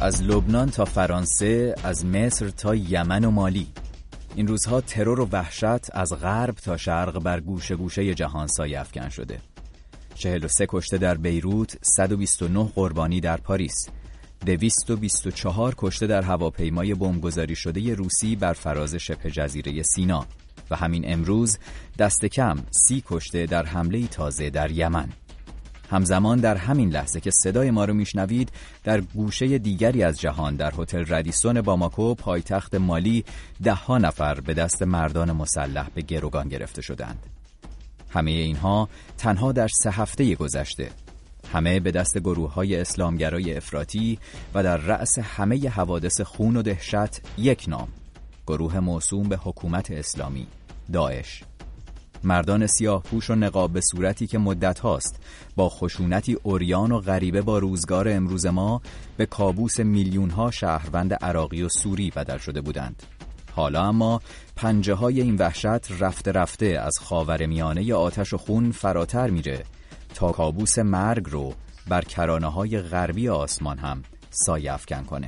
از لبنان تا فرانسه، از مصر تا یمن و مالی. این روزها ترور و وحشت از غرب تا شرق بر گوشه گوشه جهان سایه افکن شده. 43 کشته در بیروت، 129 قربانی در پاریس، 224 کشته در هواپیمای بمبگذاری شده روسی بر فراز شبه جزیره سینا و همین امروز دست کم 30 کشته در حمله تازه در یمن. همزمان در همین لحظه که صدای ما رو میشنوید، در گوشه دیگری از جهان در هتل رادیسون باماکو پایتخت مالی 10 نفر به دست مردان مسلح به گروگان گرفته شدند. همه اینها تنها در 3 هفته گذشته، همه به دست گروه‌های اسلامگرای افراطی و در رأس همه حوادث خون و دهشت یک نام: گروه موسوم به حکومت اسلامی، داعش. مردان سیاه پوش و نقاب به صورتی که مدت هاست با خشونتی عریان و غریبه با روزگار امروز ما به کابوس میلیون‌ها شهروند عراقی و سوری بدل شده بودند. حالا اما پنجه های این وحشت رفته رفته از خاورمیانه آتش و خون فراتر میره تا کابوس مرگ رو بر کرانه‌های غربی آسمان هم سایه افکن کنه.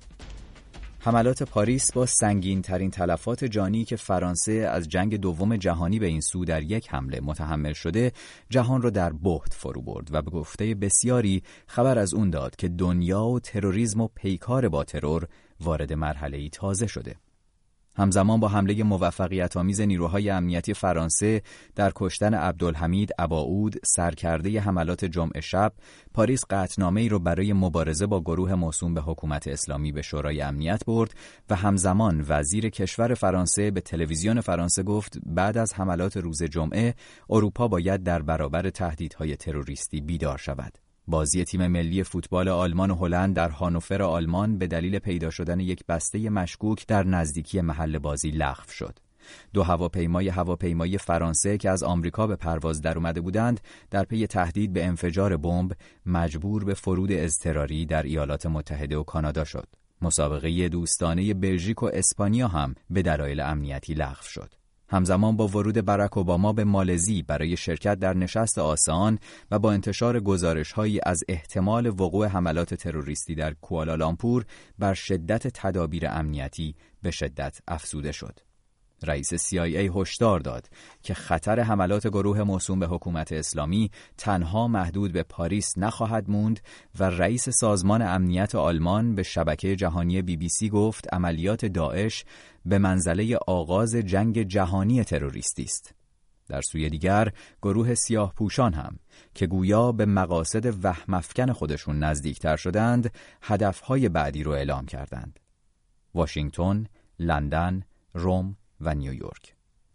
حملات پاریس با سنگین ترین تلفات جانی که فرانسه از جنگ دوم جهانی به این سو در یک حمله متحمل شده، جهان را در بهت فرو برد و به گفته بسیاری خبر از اون داد که دنیا و تروریسم و پیکار با ترور وارد مرحله‌ای تازه شده. همزمان با حمله موفقیت‌آمیز نیروهای امنیتی فرانسه در کشتن عبدالحمید اباعود، سرکرده حملات جمعه شب، پاریس قطعنامه‌ای را برای مبارزه با گروه موسوم به حکومت اسلامی به شورای امنیت برد و همزمان وزیر کشور فرانسه به تلویزیون فرانسه گفت بعد از حملات روز جمعه اروپا باید در برابر تهدیدهای تروریستی بیدار شود. بازی تیم ملی فوتبال آلمان و هلند در هانوفر آلمان به دلیل پیدا شدن یک بسته مشکوک در نزدیکی محل بازی لغو شد. 2 هواپیمای فرانسه که از آمریکا به پرواز در اومده بودند، در پی تهدید به انفجار بمب مجبور به فرود اضطراری در ایالات متحده و کانادا شد. مسابقه دوستانه بلژیک و اسپانیا هم به دلایل امنیتی لغو شد. همزمان با ورود باراک اوباما به مالزی برای شرکت در نشست آسان و با انتشار گزارش‌هایی از احتمال وقوع حملات تروریستی در کوالالامپور، بر شدت تدابیر امنیتی به شدت افزوده شد. رئیس CIA هشدار داد که خطر حملات گروه موسوم به حکومت اسلامی تنها محدود به پاریس نخواهد موند و رئیس سازمان امنیت آلمان به شبکه جهانی BBC گفت عملیات داعش به منزله آغاز جنگ جهانی تروریستی است. در سوی دیگر گروه سیاه پوشان هم که گویا به مقاصد وهم افکن خودشون نزدیکتر شدند، هدفهای بعدی رو اعلام کردند: واشنگتن، لندن، روم و نیویورک.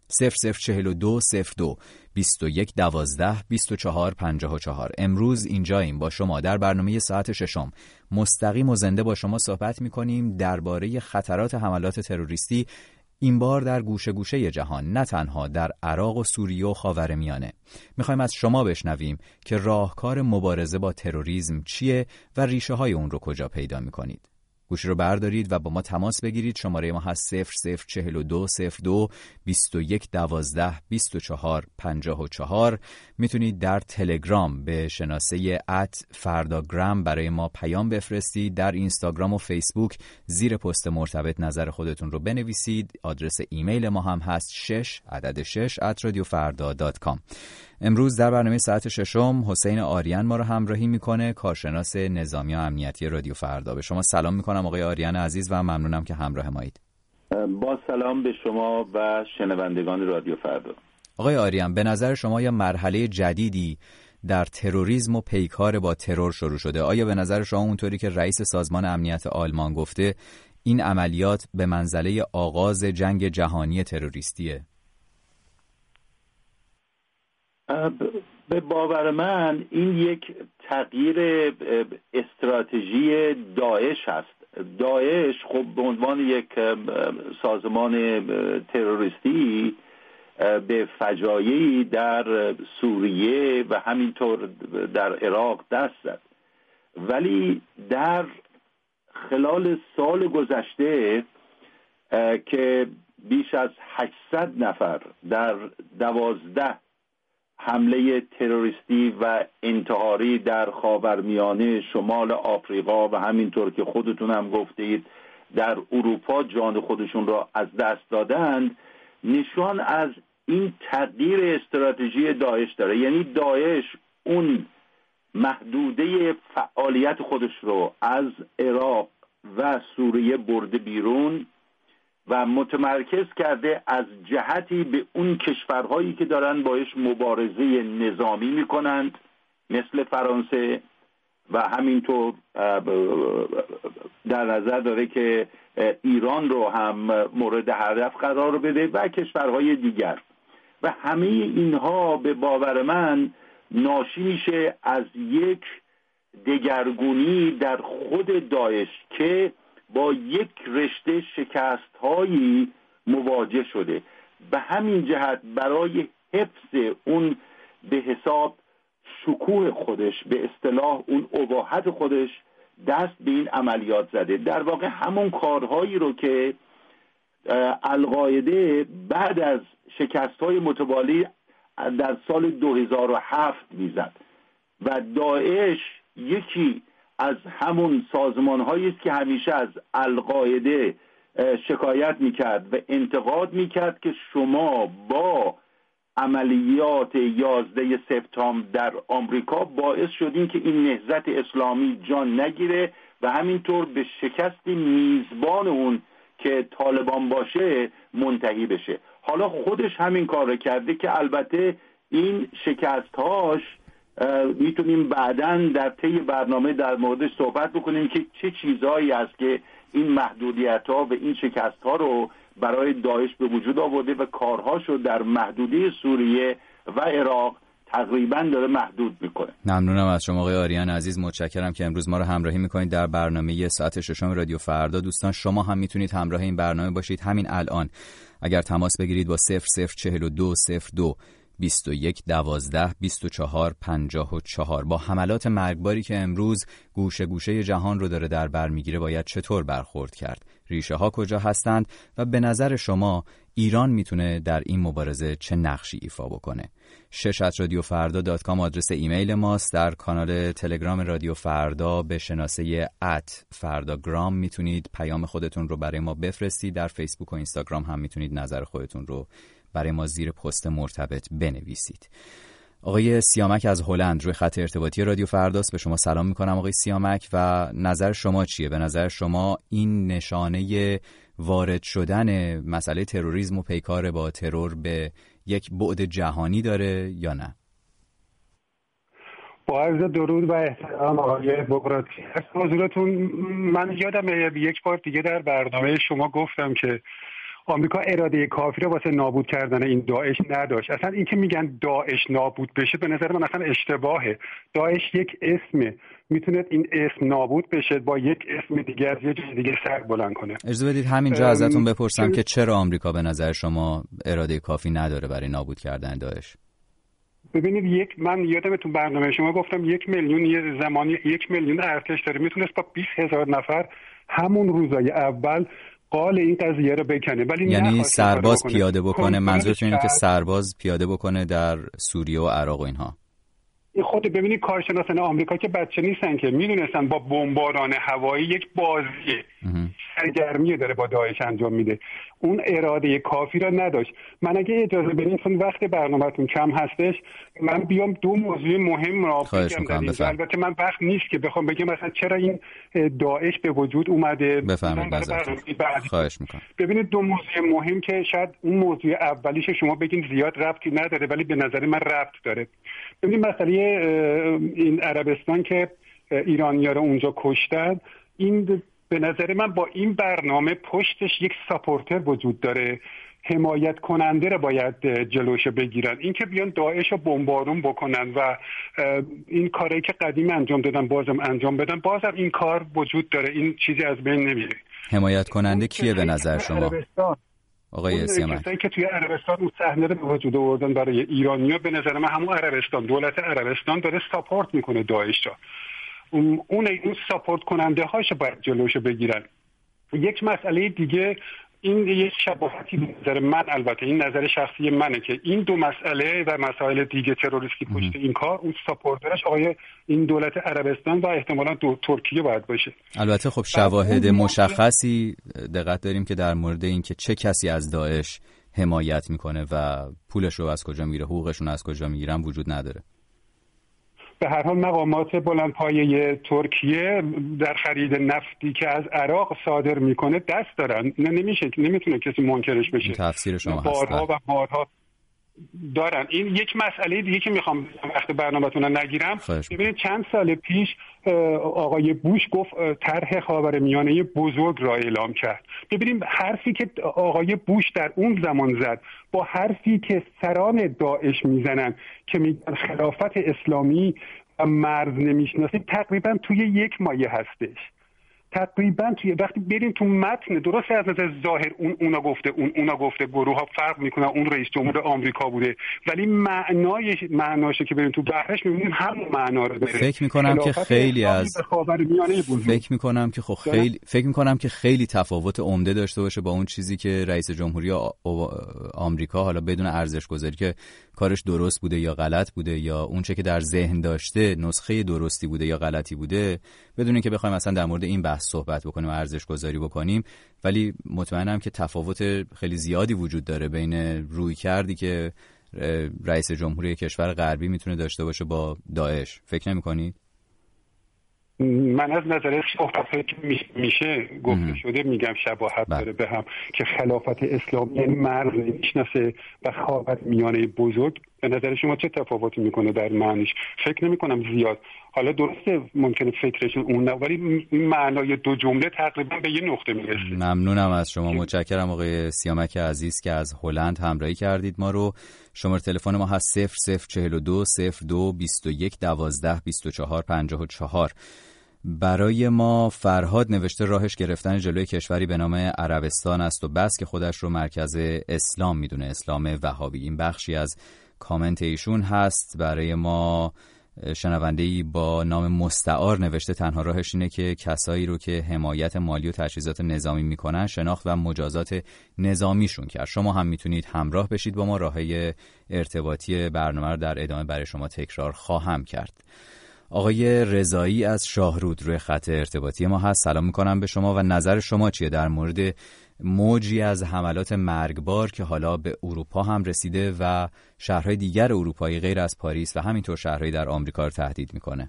0042 02 21 12 24 54. امروز اینجاییم با شما در برنامه ساعت ششم، مستقیم و زنده با شما صحبت می‌کنیم درباره خطرات حملات تروریستی، این بار در گوشه گوشه جهان، نه تنها در عراق و سوریه و خاورمیانه. می‌خوایم از شما بشنویم که راهکار مبارزه با تروریسم چیه و ریشه‌های اون رو کجا پیدا می‌کنید. گوشی رو بردارید و با ما تماس بگیرید. شماره ما هست 0042 02 21 12 24 54. میتونید در تلگرام به شناسه @فرداگرام برای ما پیام بفرستید. در اینستاگرام و فیسبوک زیر پست مرتبط نظر خودتون رو بنویسید. آدرس ایمیل ما هم هست 6@radiofarda.com. امروز در برنامه ساعت ششم حسین آریان ما رو همراهی میکنه، کارشناس نظامی و امنیتی رادیو فردا. به شما سلام میکنم آقای آریان عزیز و ممنونم که همراه مایید. با سلام به شما و شنوندگان رادیو فردا. آقای آریان، به نظر شما یا مرحله جدیدی در تروریسم و پیکار با ترور شروع شده؟ آیا به نظر شما اونطوری که رئیس سازمان امنیت آلمان گفته این عملیات به منزله آغاز جنگ جهانی تروریستیه؟ به باور من این یک تغییر استراتژی داعش هست. داعش خب به عنوان یک سازمان تروریستی به فجایعی در سوریه و همینطور در عراق دست زد، ولی در خلال سال گذشته که بیش از 800 نفر در 12 حمله تروریستی و انتحاری در خاورمیانه، شمال آفریقا و همینطور که خودتون هم گفتید در اروپا جان خودشون را از دست دادند، نشان از این تغییر استراتژی داعش داره. یعنی داعش اون محدوده فعالیت خودش رو از عراق و سوریه برده بیرون و متمرکز کرده از جهتی به اون کشورهایی که دارن باش مبارزه نظامی میکنند مثل فرانسه و همینطور در نظر داره که ایران رو هم مورد هدف قرار بده و کشورهای دیگر، و همه اینها به باور من ناشی میشه از یک دگرگونی در خود داعش که با یک رشته شکست‌هایی مواجه شده. به همین جهت برای حفظ اون به حساب شکوه خودش، به اصطلاح اون اباحت خودش، دست به این عملیات زده. در واقع همون کارهایی رو که القاعده بعد از شکست‌های متوالی در سال 2007 میزد و داعش یکی از همون سازمان‌هایی است که همیشه از القاعده شکایت میکرد و انتقاد میکرد که شما با عملیات 11 سپتامبر در آمریکا باعث شدین که این نهضت اسلامی جان نگیره و همینطور به شکست میزبان اون که طالبان باشه منتهی بشه. حالا خودش همین کار رو کرده که البته این شکست‌هاش میتونیم بعداً در طی برنامه در موردش صحبت بکنیم که چه چیزهایی است که این محدودیت‌ها و این شکست‌ها رو برای داعش به وجود آورده و کارهاشو در محدوده سوریه و عراق تقریباً داره محدود میکنه. ممنونم از شما آقای آریان عزیز، متشکرم که امروز ما رو همراهی میکنید در برنامه ساعت 6 رادیو فردا. دوستان شما هم میتونید همراه این برنامه باشید همین الان اگر تماس بگیرید با 004202 21 12 24 54. با حملات مرگباری که امروز گوشه گوشه جهان رو داره در بر میگیره باید چطور برخورد کرد؟ ریشه ها کجا هستند و به نظر شما ایران میتونه در این مبارزه چه نقشی ایفا بکنه؟ 6@radioffarda.com آدرس ایمیل ماست. در کانال تلگرام رادیو فردا به شناسه @فرداگرام میتونید پیام خودتون رو برای ما بفرستید. در فیسبوک و اینستاگرام هم میتونید نظر خودتون رو برای ما زیر پست مرتبط بنویسید. آقای سیامک از هلند روی خط ارتباطی رادیو فرداست. به شما سلام میکنم آقای سیامک و نظر شما چیه؟ به نظر شما این نشانه وارد شدن مسئله تروریسم و پیکار با ترور به یک بعد جهانی داره یا نه؟ با عرض درود و احترام آقای بقراطی، از حضورتون من یادم یک بار دیگه در برنامه شما گفتم که آمریکا اراده کافی رو واسه نابود کردن این داعش نداشت. اصلا این که میگن داعش نابود بشه به نظر من اصلا اشتباهه. داعش یک اسمه، میتونه این اسم نابود بشه با یک اسم دیگه از یه جای دیگه سر بلند کنه. اجازه بدید همینجا ازتون بپرسم که چرا آمریکا به نظر شما اراده کافی نداره برای نابود کردن داعش؟ ببینید، من یادم تو برنامه شما گفتم 1 میلیون یه زمانی 1 میلیون ارتش داره، میتونست با 20,000 نفر همون روزای اول قال این قضیه رو بکنه، ولی یعنی سرباز پیاده بکنه. منظورتون اینه که سرباز پیاده بکنه در سوریه و عراق و اینها؟ خود ببینید کارشناسان آمریکا که بچه نیستن که میدونستن با بمباران هوایی یک بازی سرگرمی داره با داعش انجام میده. اون اراده کافی را نداشت. من اگه اجازه بدین چون وقت برنامه‌تون کم هستش من بیام دو موضوع مهم را بگم. البته من وقت نیست که بخوام بگم مثلا چرا این داعش به وجود اومده. خواهش میکنم. ببینید دو موضوع مهم که شاید اون موضوع اولیش شما بگین زیاد ربطی نداره ولی به نظر من ربط داره. ببینید مسئله این عربستان که ایرانی‌ها رو اونجا کشتن، این به نظر من با این برنامه پشتش یک ساپورتر وجود داره، حمایت کننده رو باید جلوش بگیرن. این که بیان داعش رو بمبارون بکنن و این کاری که قدیم انجام دادن بازم انجام بدن، بازم این کار وجود داره، این چیزی از بین نمیره. حمایت کننده کیه به نظر شما آقای سیامک؟ کسایی که توی عربستان اون صحنه رو به وجود آوردن برای ایرانی‌ها، به نظر من همون عربستان، دولت عربستان داره ساپورت میکنه داعش رو. اون ساپورت کننده هاشو باید جلوشو بگیرن. یک مسئله دیگه این یک شباهتی به نظر من، البته این نظر شخصی منه، که این دو مسئله و مسائل دیگه تروریستی پشت این کار اون ساپورترش آقای این دولت عربستان و احتمالاً ترکیه باید باشه. البته خب شواهد مشخصی دقت داریم که در مورد این که چه کسی از داعش حمایت میکنه و پولش رو از کجا میگیره، حقوقشون از کجا میگیرن وجود نداره. به هر حال مقامات بلندپایه ترکیه در خرید نفتی که از عراق صادر میکنه دست دارن، نمیتونه کسی منکرش بشه. تفسیر شما بارها و بارها دارن. این یک مسئله دیگه که میخوام وقت برنامه‌تون رو نگیرم. ببینید چند سال پیش آقای بوش گفت طرح خاورمیانه بزرگ را اعلام کرد. ببینیم حرفی که آقای بوش در اون زمان زد با حرفی که سران داعش میزنن که میگن خلافت اسلامی و مرز نمیشناسیم تقریبا توی یک مایه هستش. تقریبا توی وقتی بریم تو متن، درسته از نظر ظاهر اونا گفته گروه ها فرق میکنن، اون رئیس جمهور آمریکا بوده، ولی معناشه که بریم تو بحرش میبینیم همون معنا رو داره. فکر میکنم که خیلی تفاوت عمده داشته باشه با اون چیزی که رئیس جمهوری آمریکا، حالا بدون ارزش گذاری که کارش درست بوده یا غلط بوده یا اون چه که در ذهن داشته نسخه درستی بوده یا غلطی بوده، بدون اینکه بخوایم مثلا در مورد این بحث صحبت بکنیم و ارزش گذاری بکنیم، ولی مطمئنم که تفاوت خیلی زیادی وجود داره بین رویکردی که رئیس جمهوری کشور غربی میتونه داشته باشه با داعش. فکر نمی‌کنید؟ من از نظر صحبت‌هایی که میشه گفته شده میگم شباهت داره به هم، که خلافت اسلامی یعنی مرز نمیشناسه و خاورمیانه بزرگ. به نظر شما چه تفاوتی میکنه در معنیش؟ فکر نمی‌کنم زیاد. حالا درسته ممکنه فکرشون اون نه، ولی این معنای دو جمله تقریبا به یه نقطه میرسه. ممنونم از شما، متشکرم آقای سیامک عزیز که از هلند همراهی کردید ما رو. شماره تلفن ما هست 0042 02 21 12 24 54. برای ما فرهاد نوشته راهش گرفتن جلوی کشوری به نام عربستان است و بس که خودش رو مرکز اسلام میدونه، اسلام وهابی. این بخشی از کامنت ایشون هست. برای ما شنونده‌ای با نام مستعار نوشته تنها راهش اینه که کسایی رو که حمایت مالی و تجهیزات نظامی میکنن شناخت و مجازات نظامیشون کرد. شما هم میتونید همراه بشید با ما. راههای ارتباطی برنامه رو در ادامه برای شما تکرار خواهم کرد. آقای رضایی از شاهرود روی خط ارتباطی ما هست. سلام میکنم به شما و نظر شما چیه در مورد موجی از حملات مرگبار که حالا به اروپا هم رسیده و شهرهای دیگر اروپایی غیر از پاریس و همینطور شهرهایی در آمریکا رو تهدید میکنه؟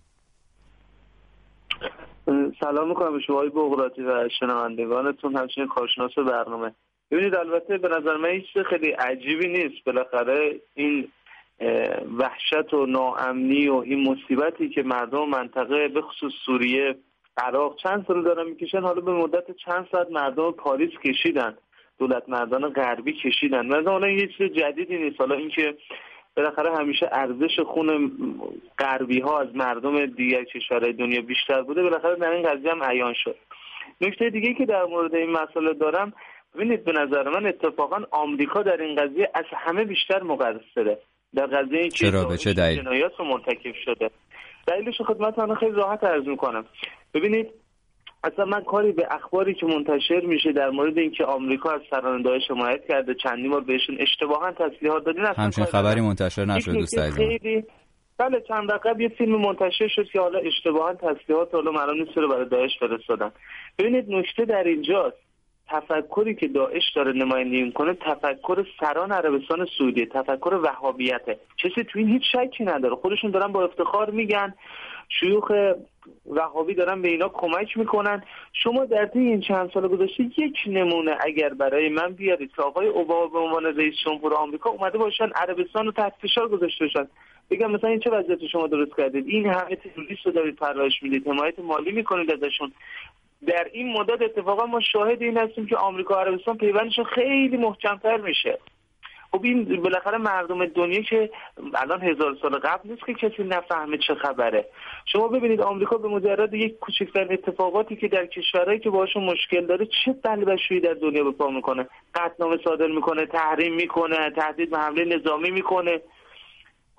سلام میکنم به شما آقای بغراتی و شنوندگانتون، همچنین کارشناس برنامه. ببینید البته به نظر من هیچ خیلی عجیبی نیست. بالاخره این وحشت و ناامنی و این مصیبتی که مردم منطقه به خصوص سوریه، عراق چند سال دارن میکشن، حالا به مدت چند ساعت مردم پاریس کشیدن، دولت مردان غربی کشیدن. مثلا حالا یه چیز جدیدی نیست. حالا اینکه بالاخره همیشه ارزش خون غربی ها از مردم دیگر کشورهای دنیا بیشتر بوده، بالاخره در این قضیه هم عیان شد. نکته دیگه که در مورد این مسئله دارم، ببینید به نظر من اتفاقا آمریکا در این قضیه از همه بیشتر مقصره در قضیه این که جنایات رو مرتکب شده. دلیلش رو خدمتتون خیلی راحت عرض میکنم. ببینید اصلا من کاری به اخباری که منتشر میشه در مورد اینکه آمریکا از سران داعش حمایت کرده، چندین بار بهشون اشتباها تسلیحات دادین، اصلا همچین خبری منتشر نشد دوست عزیزم. بله چند رقم یه فیلم منتشر شد که حالا اشتباها تسلیحات حالا معلوم نیست رو برای داعش فرستادن. ببینید نکته در اینجاست، تفکری که داعش داره نمایندگی میکنه تفکر سران عربستان سعودی، تفکر وهابیته. کسی تو این هیچ شکی نداره، خودشون دارن با افتخار میگن شیوخ وهابی دارن به اینا کمک میکنن. شما در طی این چند سال گذشته یک نمونه اگر برای من بیارید که آقای اوباما به عنوان رئیس جمهور آمریکا اومده باشن عربستان رو تحت فشار گذاشته باشن، بگم مثلا این چه وضعیتی شما درست کردید، این همه تروریست رو دارید پرورش میدید، حمایت مالی میکنید ازشون. در این مدت اتفاقا ما شاهد این هستیم که آمریکا و عربستان پیوندشون خیلی محکم‌تر میشه. خب این بالاخره مردم دنیا که الان 1000 سال قبل نیست که کسی نفهمه چه خبره. شما ببینید آمریکا به مجرد یک کوچکترین اتفاقاتی که در کشورهایی که باهاشون مشکل داره چه بلبشویی در دنیا به پا میکنه، قطعنامه صادر میکنه، تحریم میکنه، تهدید به حمله نظامی میکنه.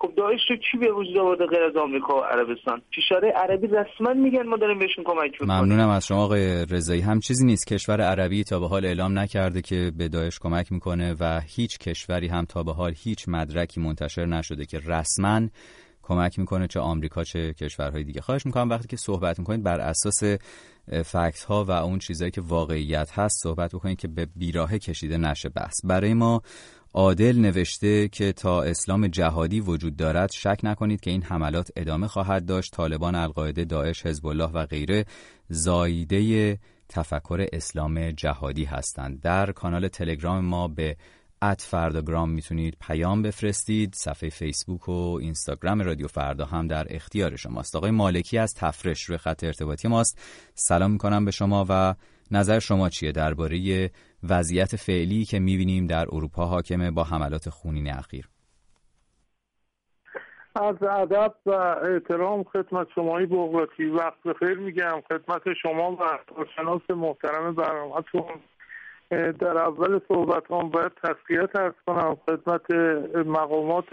خب داعش رو کی به وجود آورده غیر از آمریکا و عربستان؟ کشورهای عربی رسما میگن ما داریم بهشون کمک میکنیم. ممنونم از شما آقای رضایی. هم چیزی نیست کشور عربی تا به حال اعلام نکرده که به داعش کمک میکنه و هیچ کشوری هم تا به حال هیچ مدرکی منتشر نشده که رسما کمک میکنه، چه آمریکا چه کشورهای دیگه. خواهش میکنم وقتی که صحبت میکنید بر اساس فکت ها و اون چیزایی که واقعیت هست صحبت بکنید که به بیراهه کشیده نشه بحث. برای ما عادل نوشته که تا اسلام جهادی وجود دارد شک نکنید که این حملات ادامه خواهد داشت. طالبان، القاعده، داعش، حزب الله و غیره زایده تفکر اسلام جهادی هستند. در کانال تلگرام ما به @فرداگرام میتونید پیام بفرستید. صفحه فیسبوک و اینستاگرام رادیو فردا هم در اختیار شماست. آقای مالکی از تفرش روی خط ارتباطی ماست. سلام میکنم به شما و نظر شما چیه درباره وضعیت فعلی که میبینیم در اروپا حاکمه با حملات خونین اخیر؟ از ادب و احترام خدمت شمایی بغراتی وقت بخیر میگم خدمت شما و کارشناس محترم برنامه‌تون. در اول صحبتام باید تسلیت عرض کنم خدمت مقامات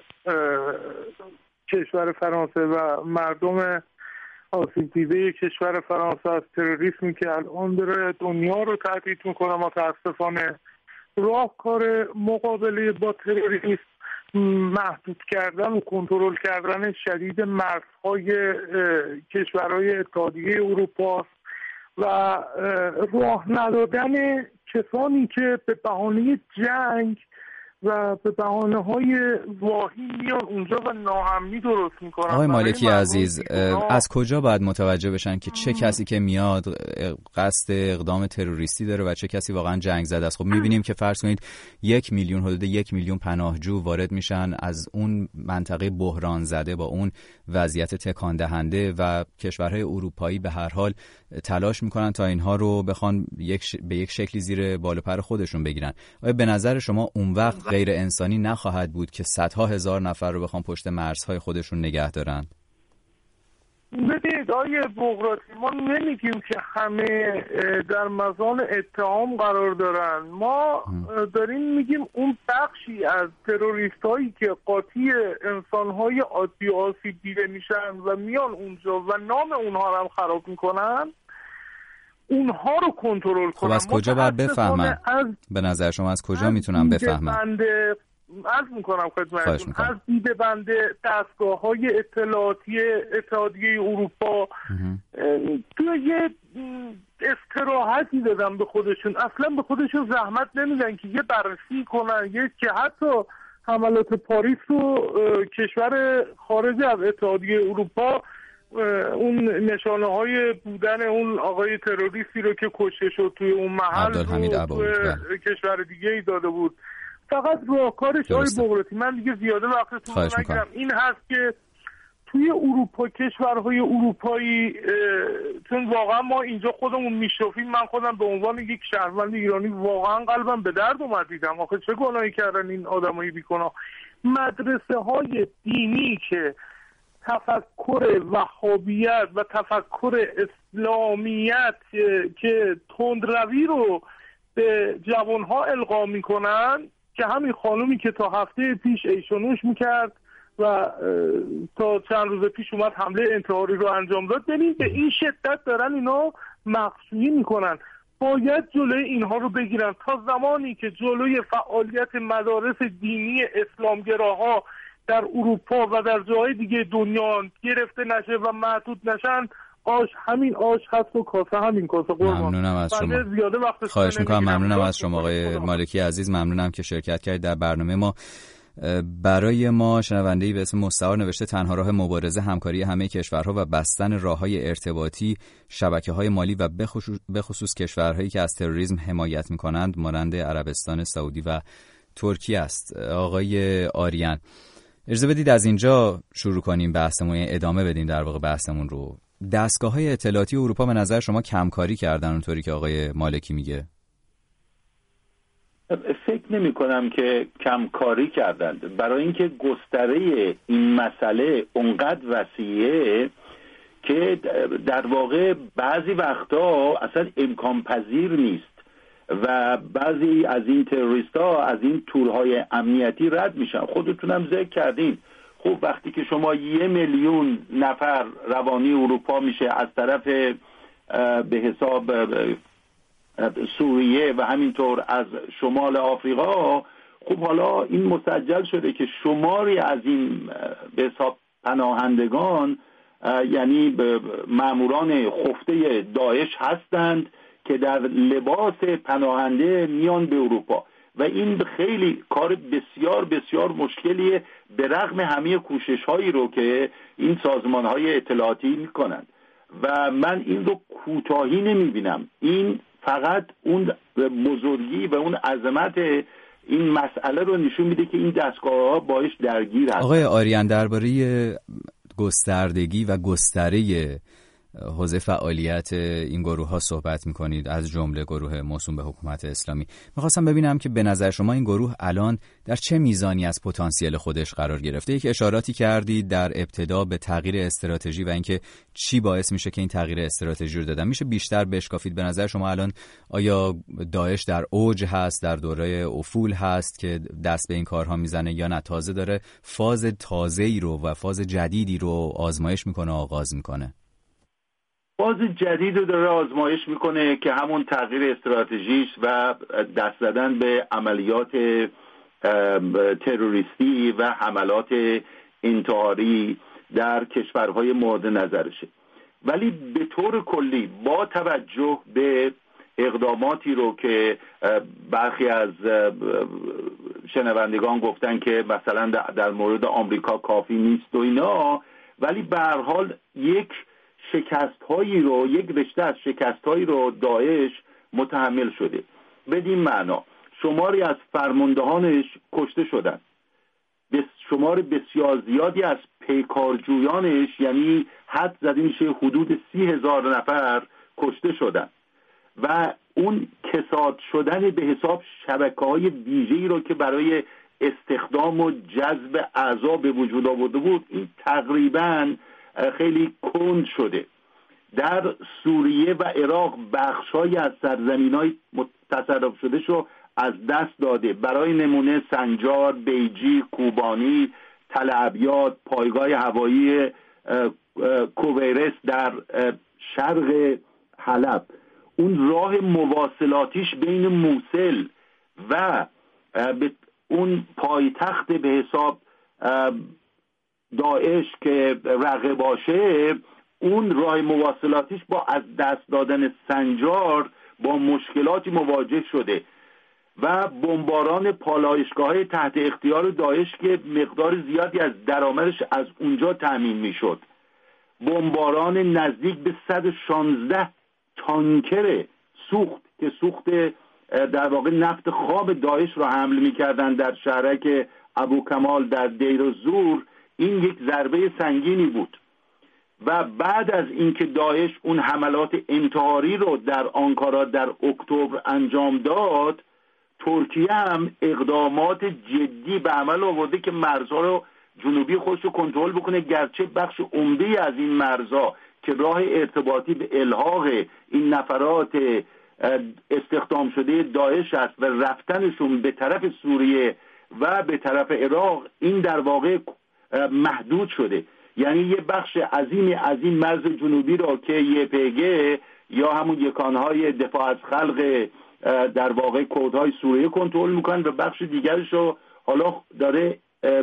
کشور فرانسه و مردم آسیب دیده کشور فرانسه از تروریسمی که الان داره دنیا رو تهدید میکنه. متاسفانه راهکار مقابله با تروریسم محدود کردن و کنترل کردن شدید مرزهای کشورهای اتحادیه اروپا و راه ندادن کسانی که به بهانه جنگ و به بهانه‌های واهی میان اونجا و ناامنی درست میکنن. آقای مالکی عزیز، از کجا باید متوجه بشن که چه کسی که میاد قصد اقدام تروریستی داره و چه کسی واقعا جنگ زده است؟ خب میبینیم که فرض کنید 1 میلیون حدود 1 میلیون پناهجو وارد میشن از اون منطقه بحران زده با اون وضعیت تکان دهنده و کشورهای اروپایی به هر حال تلاش میکنن تا اینها رو بخوان به یک شکلی زیر بال و پر خودشون بگیرن. آیا به نظر شما اون وقت غیر انسانی نخواهد بود که صدها هزار نفر رو بخوان پشت مرزهای خودشون نگه دارن؟ ببینید آقای بغراتی، ما نمیگیم که همه در مزان اتهام قرار دارن. ما داریم میگیم اون بخشی از تروریست هایی که قاطی انسان های عادی آسیب دیده میشن و میان اونجا و نام اونها رو هم خراب میکنن اونها رو کنترل کنن. خب از کجا باید بفهمن؟ به نظر شما از کجا میتونم بفهمن؟ عرض میکنم خدمتتون از دیده بنده دستگاه‌های اطلاعاتی اتحادیه اروپا توی یه استراحتی دادن به خودشون. اصلا به خودشون زحمت نمیدن که یه بررسی کنن که حتی حملات پاریس رو کشور خارج از اتحادیه اروپا اون نشانه های بودن اون آقای تروریستی رو که کشته شد توی اون محل رو کشور دیگه ای داده بود. فقط راهکارش آقای بغراتی، من دیگه زیاده وقتتون رو نگیرم، این هست که توی اروپا کشورهای اروپایی، چون واقعا ما اینجا خودمون میشوفیم، من خودم به عنوان یک شهروند ایرانی واقعا قلبم به درد اومد دیدم آخه چه گناهی کردن این آدمای بیگناه. مدرسه های دینی که تفکر وهابیت و تفکر اسلامیت که تندروی رو به جوانها القا میکنن، که همین خانومی که تا هفته پیش ایشونوش میکرد و تا چند روز پیش اومد حمله انتحاری رو انجام داد، ببین به این شدت دارن اینا مخفی میکنن. باید جلوی اینها رو بگیرن. تا زمانی که جلوی فعالیت مدارس دینی اسلامگراها در اروپا و در جاهای دیگه دنیا گرفته نشه و محدود نشن، همین آش هست و کاسه همین کاسه. ممنونم از شما. خواهش میکنم. ممنونم از شما آقای مالکی عزیز. ممنونم که شرکت کردید در برنامه ما. برای ما شنونده‌ای به اسم مستعار نوشته تنها راه مبارزه همکاری همه کشورها و بستن راه‌های ارتباطی، شبکه‌های مالی و بخصوص کشورهایی که از تروریسم حمایت می‌کنند مانند عربستان سعودی و ترکیه است. آقای آریان، اجازه بدید از اینجا شروع کنیم بحثمون، ادامه بدیم در واقع بحثمون رو. دستگاه‌های اطلاعاتی اروپا به نظر شما کمکاری کردن اونطوری که آقای مالکی میگه؟ فکر نمی کنم که کمکاری کردند، برای اینکه گستره این مسئله اونقدر وسیعه که در واقع بعضی وقتا اصلا امکان پذیر نیست و بعضی از این تروریست ها از این تورهای امنیتی رد میشن. خودتونم ذکر کردین، خب وقتی که شما 1 میلیون نفر روانی اروپا میشه از طرف به حساب سوریه و همینطور از شمال آفریقا، خب حالا این مسجل شده که شماری از این به حساب پناهندگان یعنی ماموران خفته داعش هستند که در لباس پناهنده میان به اروپا و این خیلی کار بسیار بسیار مشکلیه به رغم همه کوشش هایی رو که این سازمان های اطلاعاتی میکنند و من این رو کوتاهی نمیبینم. این فقط اون بزرگی و اون عظمت این مسئله رو نشون میده که این دستگاه‌ها باش درگیر هستند. آقای آریان، درباره گستردگی و گستره حوزه فعالیت این گروه ها صحبت میکنید، از جمله گروه موسوم به حکومت اسلامی. میخواستم ببینم که به نظر شما این گروه الان در چه میزانی از پتانسیل خودش قرار گرفته؟ یک اشاراتی کردید در ابتدا به تغییر استراتژی و اینکه چی باعث میشه که این تغییر استراتژی رو دادن. میشه بیشتر بشکافید؟ به نظر شما الان آیا داعش در اوج هست، در دوره افول هست که دست به این کارها میزنه، یا نه تازه داره فاز تازه‌ای رو و فاز جدیدی رو آزمایش میکنه، آغاز میکنه؟ فاز جدید رو داره آزمایش میکنه که همون تغییر استراتژیش و دست زدن به عملیات تروریستی و حملات انتحاری در کشورهای مورد نظرشه. ولی به طور کلی با توجه به اقداماتی رو که برخی از شنوندگان گفتن که مثلا در مورد آمریکا کافی نیست و اینا، ولی به هر حال یک رشته از شکست‌هایی رو داعش متحمل شده. بدین معنا شماری از فرماندهانش کشته شدن، شمار بسیار زیادی از پیکارجویانش یعنی حد زده میشه حدود 30,000 نفر کشته شدن و اون کساد شدن به حساب شبکه‌های ویژه‌ای رو که برای استخدام و جذب اعضا به وجود آورده بود، این تقریباً خیلی کند شده. در سوریه و عراق بخش‌هایی از سرزمین‌های تصرف شده شو از دست داده. برای نمونه سنجار، بیجی، کوبانی، تل ابیاد، پایگاه هوایی کویرس در شرق حلب، اون راه مواصلاتیش بین موصل و اون پایتخت به حساب داعش که رقه باشه، اون راه مواصلاتیش با از دست دادن سنجار با مشکلاتی مواجه شده و بمباران پالایشگاه‌های تحت اختیار داعش که مقدار زیادی از درآمدش از اونجا تامین میشد، بمباران نزدیک به 116 تانکر سوخت که سوخت در واقع نفت خام داعش را حمل می‌کردند در شهرک ابو کمال در دیر الزور، این یک ضربه سنگینی بود. و بعد از اینکه داعش اون حملات انتحاری رو در آنکارا در اکتبر انجام داد، ترکیه هم اقدامات جدی به عمل آورده که مرزها رو جنوبی خودش رو کنترل بکنه، گرچه بخش عمده از این مرزها که راه ارتباطی به الحاق این نفرات استخدام شده داعش است و رفتنشون به طرف سوریه و به طرف عراق، این در واقع محدود شده. یعنی یه بخش عظیمی از این مرز جنوبی را که YPG یا همون یکانهای دفاع از خلق در واقع کردهای سوریه کنترل میکنن و بخش دیگرش رو حالا داره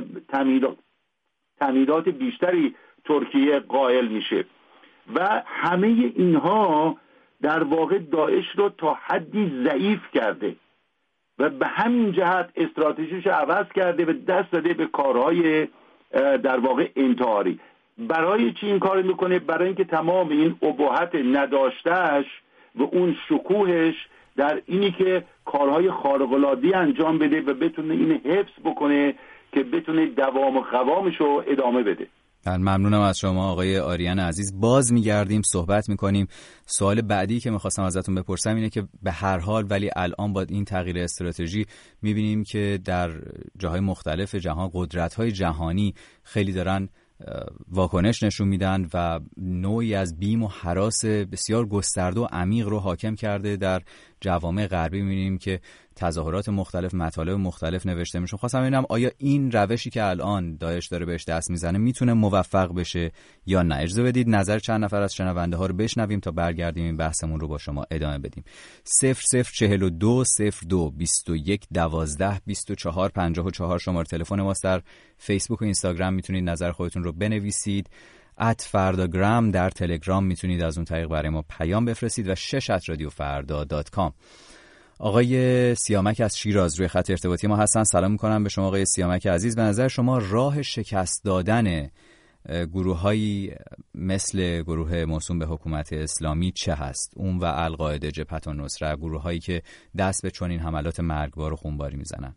تمهیدات بیشتری ترکیه قائل میشه و همه اینها در واقع داعش رو تا حدی ضعیف کرده و به همین جهت استراتژیش عوض کرده و دست داده به کارهای در واقع انتحاری. برای چی این کار میکنه؟ برای اینکه تمام این ابهت نداشتهش و اون شکوهش در اینی که کارهای خارق‌العاده‌ای انجام بده و بتونه این حفظ بکنه که بتونه دوام و قوامش رو ادامه بده. ممنونم از شما آقای آریان عزیز. باز میگردیم صحبت میکنیم. سوال بعدی که میخواستم ازتون بپرسم اینه که به هر حال ولی الان با این تغییر استراتژی میبینیم که در جاهای مختلف جهان قدرت‌های جهانی خیلی دارن واکنش نشون میدن و نوعی از بیم و هراس بسیار گسترده و عمیق رو حاکم کرده در جوامع غربی. می‌بینیم که تظاهرات مختلف، مطالب مختلف نوشته میشه. خواستم ببینم آیا این روشی که الان داعش داره بهش دست میزنه میتونه موفق بشه یا نه. اجازه بدید نظر چند نفر از شنونده ها رو بشنویم تا برگردیم این بحثمون رو با شما ادامه بدیم. 0042 02 21 12 24 54 شماره تلفن ماست. در فیسبوک و اینستاگرام میتونید نظر خودتون رو بنویسید. @فرداگرام در تلگرام میتونید از اون طریق برای ما پیام بفرستید و 6@radiofarda.com. آقای سیامک از شیراز روی خط ارتباطی ما هستن. سلام میکنم به شما آقای سیامک عزیز. به نظر شما راه شکست دادن گروه‌هایی مثل گروه موسوم به حکومت اسلامی چه هست؟ اون و القاعده، جبهة النصره، گروه‌هایی که دست به چنین حملات مرگبار و خونباری میزنن.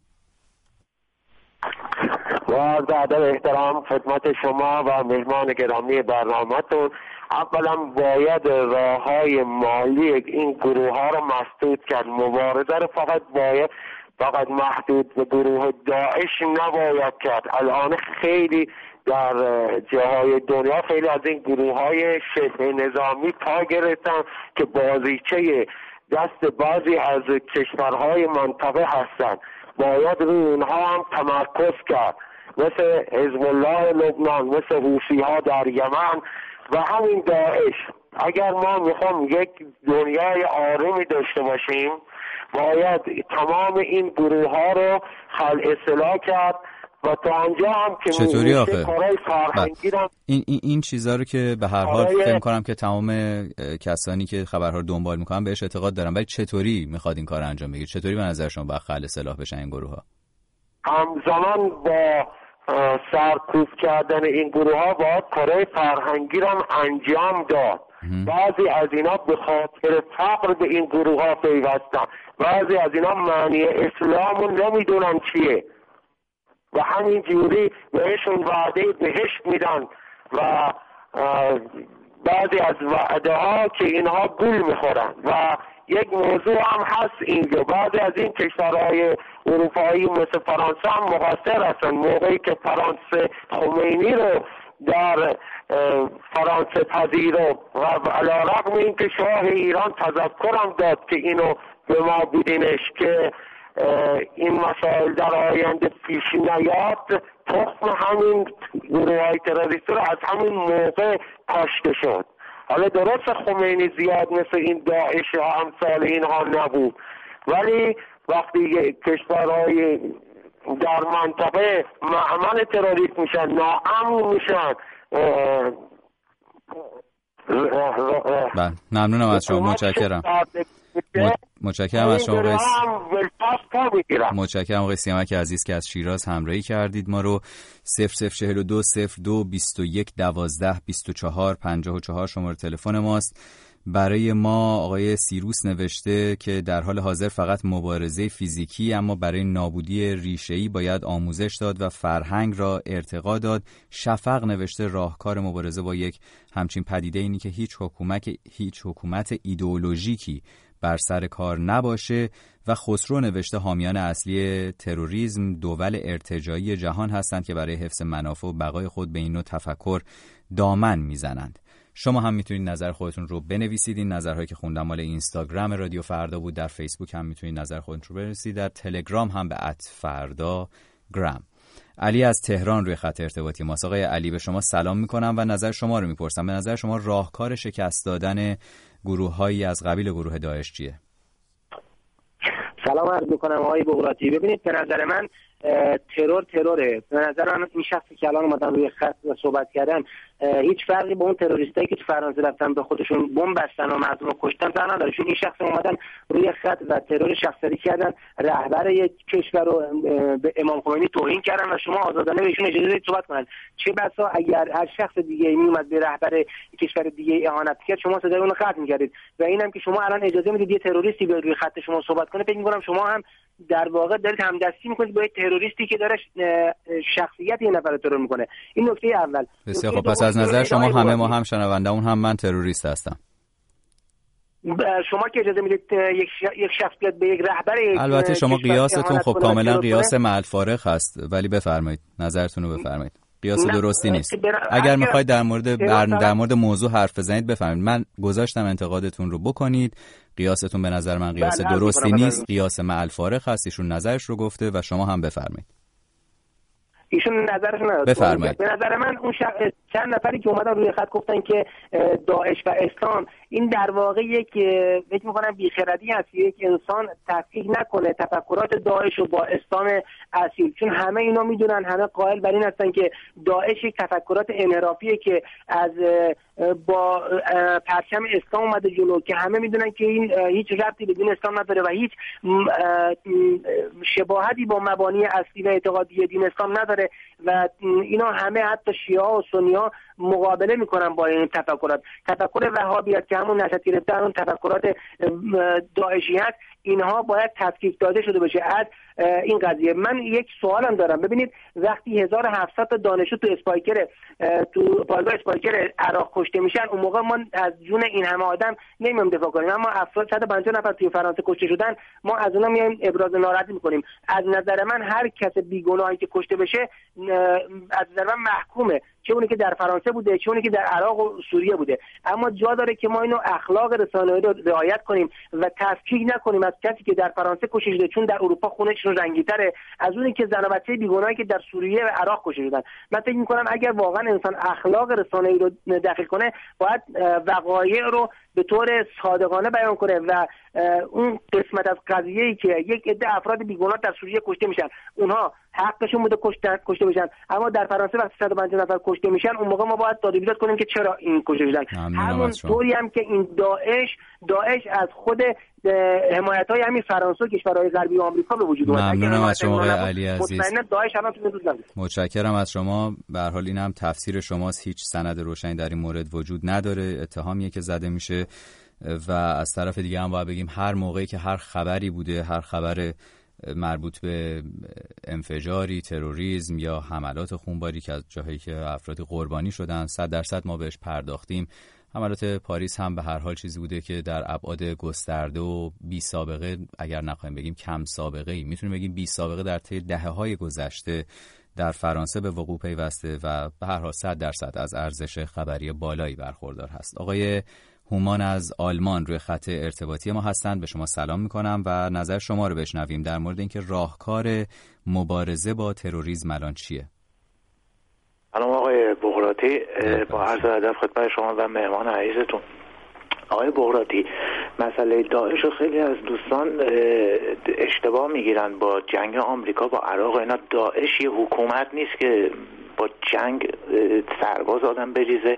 با عرض ادب احترام خدمت شما و مهمان گرامی برنامه‌تون، اولا باید راه‌های مالی این گروه‌ها رو مسدود کرد. مبارزه رو فقط محدود به گروه داعش نباید کرد. الان خیلی در جاهای دنیا خیلی از این گروه‌های شبه نظامی پا گرفتن که بازیچه دست بعضی از کشورهای منطقه هستند. باید روی اونها هم تمرکز کرد، مثل حزب الله لبنان، مثل حوثی‌ها در یمن و همین داعش. اگر ما میخوام یک دنیای آرومی داشته باشیم باید تمام این گروه ها رو خلع اصلاح کرد و تا آنجا هم که چطوری آخه؟ این چیزا رو که به هر حال فکر کنم که تمام کسانی که خبرها رو دنبال میکنن بهش اعتقاد دارن، ولی چطوری میخواد این کار انجام بگیره؟ چطوری به نظر شما باید خلع اصلاح بشن این گروه ها؟ همزمان با سرکوب کردن این گروه ها باید کارهای فرهنگی رو هم انجام داد. بعضی از اینا به خاطر فقر به این گروه ها پیوستن، بعضی از اینا معنی اسلام رو نمیدونن چیه و همین جوری بهشون وعده بهشت میدن و بعضی از وعده ها که اینها گول میخورن. و یک موضوع هم هست اینجا، بعضی از این کشورهای اروپایی مثل فرانسه هم مقصر هستن. موقعی که فرانسه خمینی رو در فرانسه پذیرفت و علیرغم این که شاه ایران تذکرم داد که اینو به ما بدینش که این مسائل در آینده پیش نیاد، تخم همین گروه‌های تروریستی رو از همین موقع کاشته شد. حالا درست خمینی زیاد مثل این داعش و امثال اینها نبود، ولی وقتی کشورهای در منطقه معمل تروریست میشن، ناامن میشن. ممنونم از شما، متشکرم. متشکرم از شما آقای سیامک عزیز که از شیراز همراهی کردید ما رو. 0042 02 21 12 24 54 شماره تلفن ماست. برای ما آقای سیروس نوشته که در حال حاضر فقط مبارزه فیزیکی، اما برای نابودی ریشه‌ای باید آموزش داد و فرهنگ را ارتقا داد. شفق نوشته راهکار مبارزه با یک همچین پدیده اینی که هیچ حکومت ایدئولوژیکی بر سر کار نباشه. و خسرو نوشته حامیان اصلی تروریسم دول ارتجاعی جهان هستند که برای حفظ منافع و بقای خود به این نوع تفکر دامن میزنند. شما هم میتونید نظر خودتون رو بنویسید. این نظرهایی که خوندم مال اینستاگرام رادیو فردا بود. در فیسبوک هم میتونید نظر خودتون رو بنویسید. در تلگرام هم به @فرداگرام. علی از تهران روی خط ارتباطی ماست. آقای علی به شما سلام میکنم و نظر شما رو میپرسم. به نظر شما راهکار شکست دادن گروه‌هایی از قبیل گروه داعش چیه؟ سلام عرض میکنم آقای بغراتی. ببینید به نظر من تروره. به نظر من این شخصی که الان اومدن روی خط و صحبت کردن هیچ فرقی با اون تروریستایی که تو فرانسه رفتن به خودشون بمب بستن و مردم رو کشتن نداره. چون این شخص اومدن روی خط و ترور شخصی کردن، رهبر یک کشور رو به امام خمینی توهین کردن و شما آزادانه بهشون اجازه بدید صحبت کنن. چه بسا اگر هر شخص دیگه میومد به رهبر کشور دیگه اهانت کرد، شما صدای اون رو قطع می‌کردید. و اینم که شما الان اجازه میدید یه تروریستی به روی خط شما صحبت کنه، فکر می‌کنم شما هم در واقع دارید همدستی میکنید با تروریستی که داره شخصیت یه نفر ترور میکنه. این نکته اول. بسیار خب، پس از نظر شما همه ما هم شنونده‌مون هم من تروریست هستم. شما که اجازه میدید یک شخص بیاد به یک رهبر، البته شما قیاستون خب کاملا قیاس مع الفارق هست، ولی بفرمایید نظرتون رو بفرمایید. قیاس درستی نیست. اگر میخواید در مورد موضوع حرف بزنید بفرمایید. من گذاشتم انتقادتون رو بکنید. قیاستون به نظر من قیاس درستی نیست. قیاس مع الفارق هست. ایشون نظرش رو گفته و شما هم بفرمایید. ایشون نظرش نداد. بفرمایید. به نظر من اون چند نفری که اومدن روی خط گفتن که داعش و اسلام، این در واقع یک فکر می‌کنم بی‌خردی هست یک انسان تفکیک نکنه تفکرات داعش رو با اسلام اصیل، چون همه اینا میدونن، همه قائل بر این هستن که داعش یک تفکرات انحرافیه که از با پرچم اسلام اومده جلو، که همه میدونن که این هیچ ربطی به دین اسلام نداره و هیچ شباهتی با مبانی اصلی و اعتقادی دین اسلام نداره و اینا همه حتی شیعه و سنی ها مقابله میکنن با این تفکرات. تفکر وهابیت که همون نشأت گرفته اون تفکرات داعشی هست، اینها باید تفکیک داده شده باشه از این قضیه. من یک سوالم دارم. ببینید وقتی 1700 تا دانشجو تو پایگاه اسپایکر عراق کشته میشن، اون موقع ما از جون این همه آدم نمیام دفاع کنیم، اما 150 نفر توی فرانسه کشته شدن، ما از اونها میایم ابراز ناراحتی میکنیم. از نظر من هر کس بیگناهی که کشته بشه از نظر من محکومه، چه اونی که در فرانسه بوده چه اونی که در عراق و سوریه بوده. اما جا داره که ما اینو اخلاق رسانه‌ای رو رعایت کنیم و تفکیک نکنیم از کسی که در فرانسه کشته شده چون در اروپا خونش رنگی‌تره از اونی که زن و بچه بیگناهی که در سوریه و عراق کشته شدن. من فکر می‌کنم اگر واقعا انسان اخلاق رسانه‌ای رو دخیل کنه، باید وقایع رو به طور صادقانه بیان کنه و اون قسمت از قضیه‌ای که یک عده افراد بیگناه در سوریه کشته میشن، اونها حقشون بوده کشته بشن، اما در فرانسه وقتی 150 نفر کشته میشن، اون موقع ما باید داد و بیداد کنیم که چرا این کشته شدن. همون طوری هم که این داعش از خود حمایت‌های همین فرانسه و کشورهای غربی و آمریکا به وجود اومد. ممنونم از شما آقای علی عزیز. مطمئنا داعش هم تو متشکرم از شما. به هر حال این هم تفسیر شماست، هیچ سند روشنی در این مورد وجود نداره، اتهامیه که زده میشه و از طرف دیگه هم باید بگیم هر موقعی که هر خبری بوده، هر خبر مربوط به انفجاری، تروریسم یا حملات خونباری که از جاهایی که افراد قربانی شدن 100% ما بهش پرداختیم. حملات پاریس هم به هر حال چیزی بوده که در ابعاد گسترده و بی سابقه، اگر نخواهیم بگیم کم سابقه ای، میتونیم بگیم بی سابقه در طی دهه‌های گذشته در فرانسه به وقوع پیوسته و به هر حال 100% از ارزش خبری بالایی برخوردار هست. آقای هومان از آلمان روی خط ارتباطی ما هستند. به شما سلام میکنم و نظر شما رو بشنویم در مورد اینکه راهکار مبارزه با تروریسم الان چیه؟ سلام آقای بغراتی، با عرض ادب خدمت شما و مهمان عزیزتون. آقای بغراتی، مسئله داعش رو خیلی از دوستان اشتباه میگیرن با جنگ آمریکا با عراق. اینا داعش یه حکومت نیست که با جنگ سرباز آدم بریزه،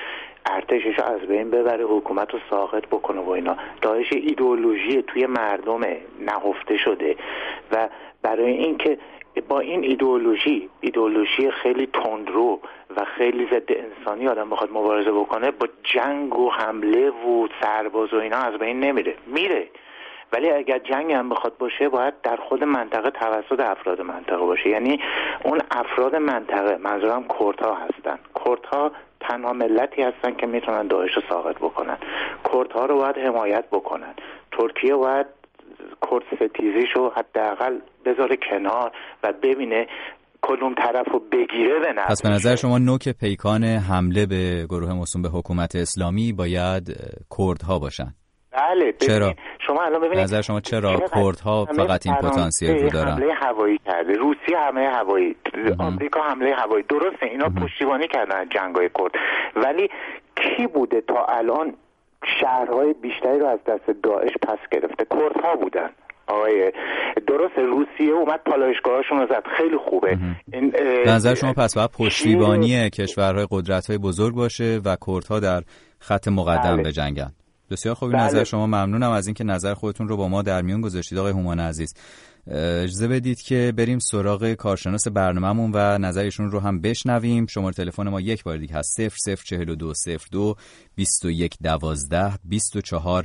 ارتشش از بین ببره، حکومت رو ساقط بکنه و اینا. داعش ایدئولوژی توی مردم نهفته شده و برای اینکه با این ایدئولوژی خیلی تندرو و خیلی ضد انسانی آدم بخواد مبارزه بکنه، با جنگ و حمله و سرباز و اینا از بین میره. ولی اگر جنگ هم بخواد باشه باید در خود منطقه توسط افراد منطقه باشه. یعنی اون افراد منطقه، منظورم کردها هستن. کردها تنها ملتی هستن که میتونن داعش رو ساقط بکنن. کردها رو باید حمایت بکنن. ترکیه باید کرد ستیزیشو حداقل بذاره کنار و ببینه کدوم طرف رو بگیره به نفعشه. پس به نظر شما نوک پیکان حمله به گروه موسوم به حکومت اسلامی باید کردها باشن؟ بله. چرا؟ شما الان ببینید نظر شما چرا کردها فقط این پتانسیل رو دارن؟ حمله هوایی کرده، روسیه حمله هوایی، آمریکا حمله هوایی. درسته اینا پشتیبانی کردن جنگ‌های کرد، ولی کی بوده تا الان شهرهای بیشتری رو از دست داعش پس گرفته؟ کردها بودن. آقای درست روسیه اومد پالایشگاهاشون رو زد، خیلی خوبه. این نظر شما پس باید پشتیبانی کشورهای قدرت‌های بزرگ باشه و کردها در خط مقدم بجنگن. بسیار خوب. نظر شما. ممنونم از اینکه نظر خودتون رو با ما در میون گذاشتید آقای هومان عزیز. اجازه بدید که بریم سراغ کارشناس برنامه‌مون و نظرشون رو هم بشنویم. شماره تلفن ما یک بار دیگه هست 004202 2112 24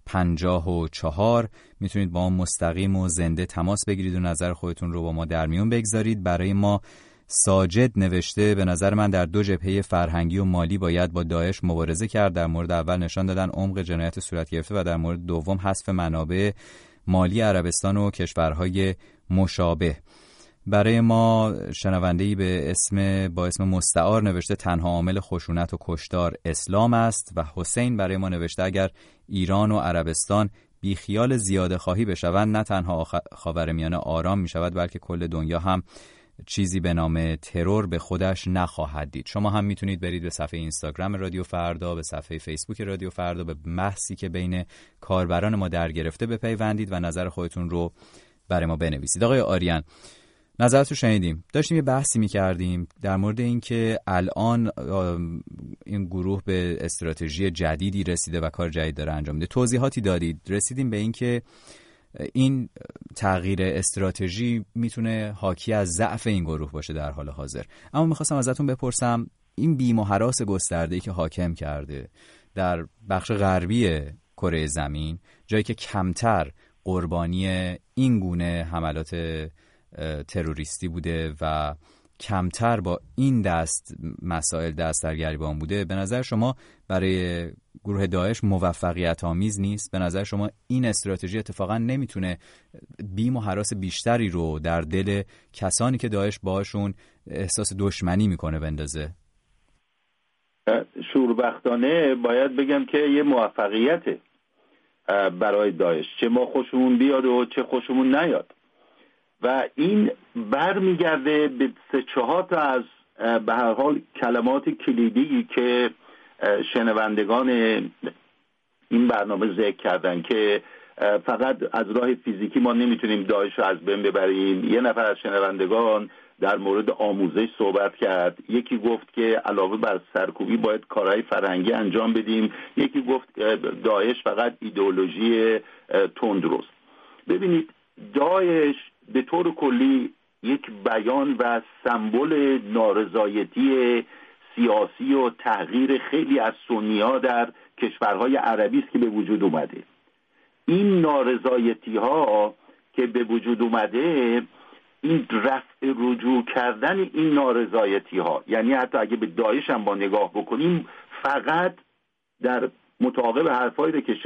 54. میتونید با ما مستقیم و زنده تماس بگیرید و نظر خودتون رو با ما در میون بگذارید. برای ما ساجد نوشته به نظر من در دو جبهه فرهنگی و مالی باید با داعش مبارزه کرد. در مورد اول نشان دادن عمق جنایت صورت گرفته و در مورد دوم حذف منابع مالی عربستان و کشورهای مشابه. برای ما شنونده‌ای با اسم مستعار نوشته تنها عامل خشونت و کشتار اسلام است و حسین برای ما نوشته اگر ایران و عربستان بیخیال زیاده خواهی بشوند نه تنها خاورمیانه آرام می شود بلکه کل دنیا هم چیزی به نام ترور به خودش نخواهد دید. شما هم میتونید برید به صفحه اینستاگرام رادیو فردا، به صفحه فیسبوک رادیو فردا، به بحثی که بین کاربران ما در گرفته بپیوندید و نظر خودتون رو برای ما بنویسید. آقای آریان، نظرتو شنیدیم. داشتیم یه بحثی میکردیم در مورد اینکه الان این گروه به استراتژی جدیدی رسیده و کار جدید داره انجام میده. توضیحاتی دادید. رسیدیم به اینکه این تغییر استراتژی میتونه حاکی از ضعف این گروه باشه در حال حاضر. اما میخواستم ازتون بپرسم این بیم و هراس گسترده‌ای که حاکم کرده در بخش غربی کره زمین، جایی که کمتر قربانی این گونه حملات تروریستی بوده و کمتر با این مسائل دست در گریبان بوده، به نظر شما برای گروه داعش موفقیت آمیز نیست؟ به نظر شما این استراتژی اتفاقا نمیتونه بیم و هراس بیشتری رو در دل کسانی که داعش باشون احساس دشمنی میکنه بندازه؟ شوربختانه باید بگم که یه موفقیته برای داعش، چه ما خوشمون بیاد و چه خوشمون نیاد. و این برمیگرده به 3-4 تا از به هر حال کلمات کلیدی که شنوندگان این برنامه ذکر کردن که فقط از راه فیزیکی ما نمیتونیم داعش رو از بین ببریم. یه نفر از شنوندگان در مورد آموزش صحبت کرد، یکی گفت که علاوه بر سرکوبی باید کارهای فرهنگی انجام بدیم، یکی گفت داعش فقط ایدئولوژی تندروست. ببینید داعش به طور کلی یک بیان و سمبل نارضایتی سیاسی و تغییر خیلی از سنی‌ها در کشورهای عربی است که به وجود اومده. این نارضایتی‌ها که به وجود اومده، این رفع رجوع کردن این نارضایتی‌ها، یعنی حتی اگه به داعش هم با نگاه بکنیم فقط در مطابق حرفایی که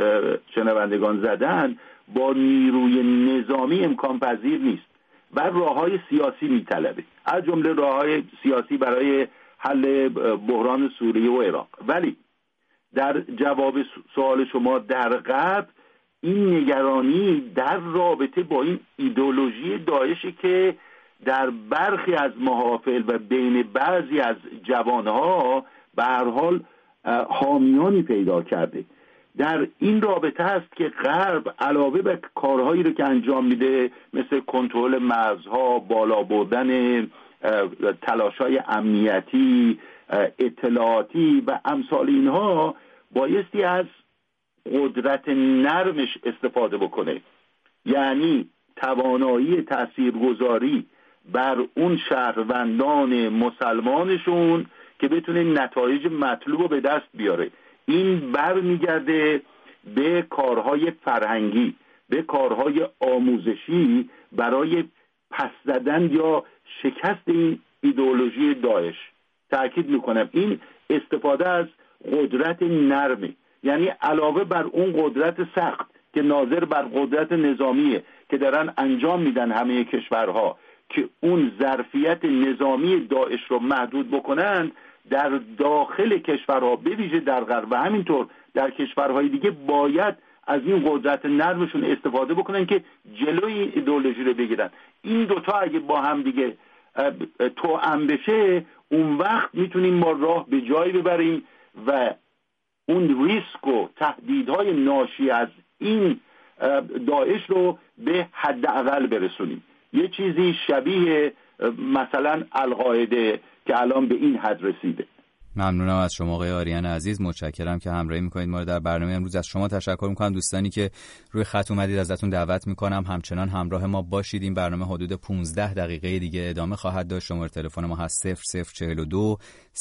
شنوندگان زدن با نیروی نظامی امکان پذیر نیست و راه‌های سیاسی میطلبه، از جمله راه‌های سیاسی برای حل بحران سوریه و عراق. ولی در جواب سوال شما، در غرب این نگرانی در رابطه با این ایدئولوژی داعشی که در برخی از محافل و بین بعضی از جوانها به هر حال حامیانی پیدا کرده. در این رابطه است که غرب علاوه بر کارهایی رو که انجام میده مثل کنترل مرزها، بالا بردن تلاش‌های امنیتی، اطلاعاتی و امثال اینها، بایستی از قدرت نرمش استفاده بکنه، یعنی توانایی تاثیرگذاری بر اون شهروندان مسلمانشون که بتونه نتایج مطلوب رو به دست بیاره. این برمیگرده به کارهای فرهنگی، به کارهای آموزشی برای پس زدن یا شکست این ایدئولوژی داعش. تأکید میکنم این استفاده از قدرت نرمه، یعنی علاوه بر اون قدرت سخت که ناظر بر قدرت نظامیه که دارن انجام میدن همه کشورها که اون ظرفیت نظامی داعش رو محدود بکنن، در داخل کشورها به ویژه در غرب و همینطور در کشورهای دیگه باید از این قدرت نرمشون استفاده بکنن که جلوی ایدئولوژی رو بگیرن. این دوتا اگه با هم دیگه توأم بشه، اون وقت میتونیم ما راه به جایی ببریم و اون ریسک و تهدیدهای ناشی از این داعش رو به حداقل برسونیم. یه چیزی شبیه مثلا القاعده که الان به این حد رسیده. ممنونم از شما آقای آریان عزیز، متشکرم که همراهی میکنید ما رو در برنامه امروز. از شما تشکر میکنم. دوستانی که روی خط اومدید ازتون دعوت میکنم همچنان همراه ما باشید. این برنامه حدود 15 دقیقه دیگه ادامه خواهد داشت. شماره تلفن ما هست 0042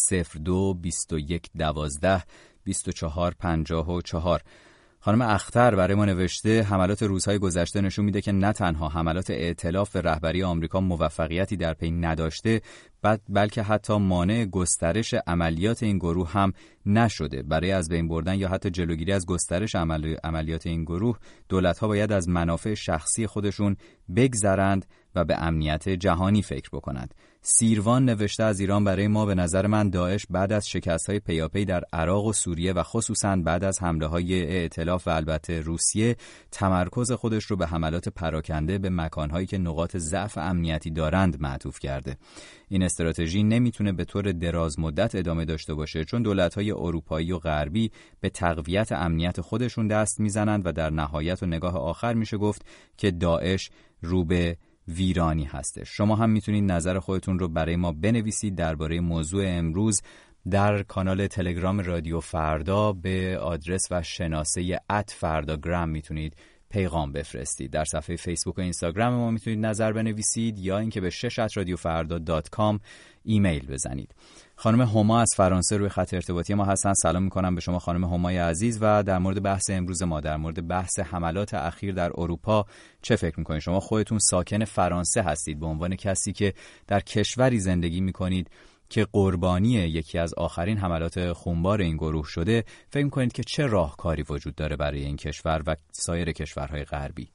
02 21 12 24 54. خانم اختر برای ما نوشته حملات روزهای گذشته نشون میده که نه تنها حملات ائتلاف رهبری آمریکا موفقیتی در پی نداشته، بلکه حتی مانع گسترش عملیات این گروه هم نشده. برای از بین بردن یا حتی جلوگیری از گسترش عملیات این گروه، دولت‌ها باید از منافع شخصی خودشون بگذرند و به امنیت جهانی فکر بکنند. سیروان نوشته از ایران برای ما: به نظر من داعش بعد از شکست‌های پیاپی در عراق و سوریه و خصوصاً بعد از حمله‌های ائتلاف و البته روسیه تمرکز خودش رو به حملات پراکنده به مکان‌هایی که نقاط ضعف امنیتی دارند معطوف کرده. این استراتژی نمیتونه به طور دراز مدت ادامه داشته باشه، چون دولت‌های اروپایی و غربی به تقویت امنیت خودشون دست میزنند و در نهایت و نگاه آخر میشه گفت که داعش رو به ویرانی هستش. شما هم میتونید نظر خودتون رو برای ما بنویسید درباره موضوع امروز در کانال تلگرام رادیو فردا به آدرس و شناسه @فرداگرام میتونید پیغام بفرستید. در صفحه فیسبوک و اینستاگرام ما میتونید نظر بنویسید یا اینکه به شش@radiofarda.com ایمیل بزنید. خانم هما از فرانسه روی خط ارتباطی ما هستن. سلام میکنم به شما خانم همای عزیز و در مورد بحث امروز ما، در مورد بحث حملات اخیر در اروپا چه فکر میکنید؟ شما خودتون ساکن فرانسه هستید، به عنوان کسی که در کشوری زندگی میکنید که قربانی یکی از آخرین حملات خونبار این گروه شده، فکر میکنید که چه راهکاری وجود داره برای این کشور و سایر کشورهای غربی؟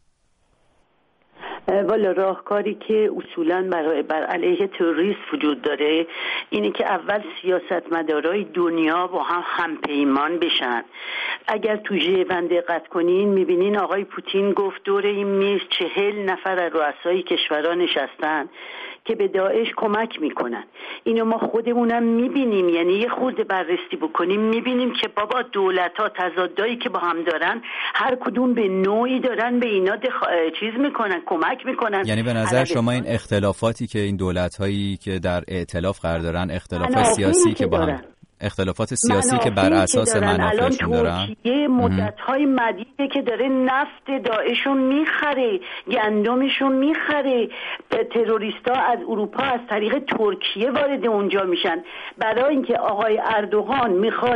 والا راهکاری که اصولاً بر علیه تروریسم وجود داره اینه که اول سیاستمدارای دنیا با هم پیمان بشن. اگر تو ژون دقت کنین میبینین آقای پوتین گفت دور این میز 40 نفر از رؤسای کشورها نشستن که به داعش کمک میکنن. اینو ما خودمونم میبینیم، یعنی یه خورده بررسی بکنیم میبینیم که بابا دولت‌ها تضادایی که با هم دارن هر کدوم به نوعی دارن به اینا چیز میکنن، کمک میکنن. یعنی به نظر شما این اختلافاتی که این دولت‌هایی که در ائتلاف قرار دارن، اختلافات سیاسی که با هم اختلافات سیاسی که بر اساس منافعشون دارن، ترکیه مدت‌های مدیده که داره نفت داعشو میخره، گندمشون میخره، تروریستا از اروپا از طریق ترکیه وارد اونجا میشن. برای اینکه آقای اردوغان میخواد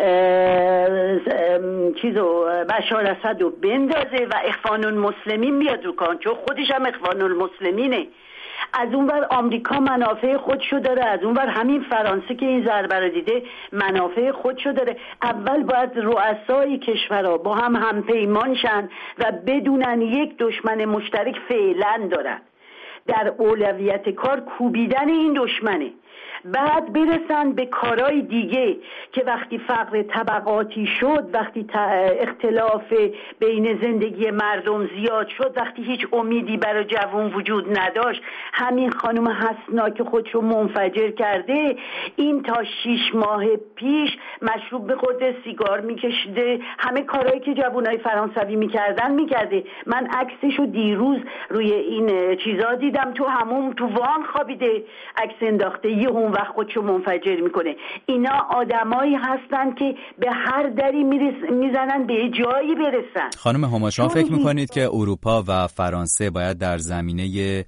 بشار اسد رو بندازه و اخوان المسلمین بیاد رو کار، چون خودش هم اخوان المسلمینه. از اونور آمریکا منافع خودشو داره، از اونور همین فرانسه که این ضربه رو دیده منافع خودشو داره. اول باید رؤسای کشورها با هم پیمان شن و بدونن یک دشمن مشترک فعلا دارن. در اولویت کار کوبیدن این دشمنه، بعد برسن به کارهای دیگه که وقتی فقر طبقاتی شد، وقتی اختلاف بین زندگی مردم زیاد شد، وقتی هیچ امیدی برای جوان وجود نداشت، همین خانم حسنا که خودشو منفجر کرده، این تا 6 ماه پیش مشروب بخورده، سیگار میکشیده، همه کارهایی که جوانای فرانسوی میکرده. من عکسشو دیروز روی این چیزا دیدم، تو همون تو وان خوابیده، عکس انداخته، یه اون وقت خودشو منفجر میکنه. اینا آدمایی هستن که به هر دری میزنن به جایی برسن. خانم هما، شما فکر میکنید که اروپا و فرانسه باید در زمینه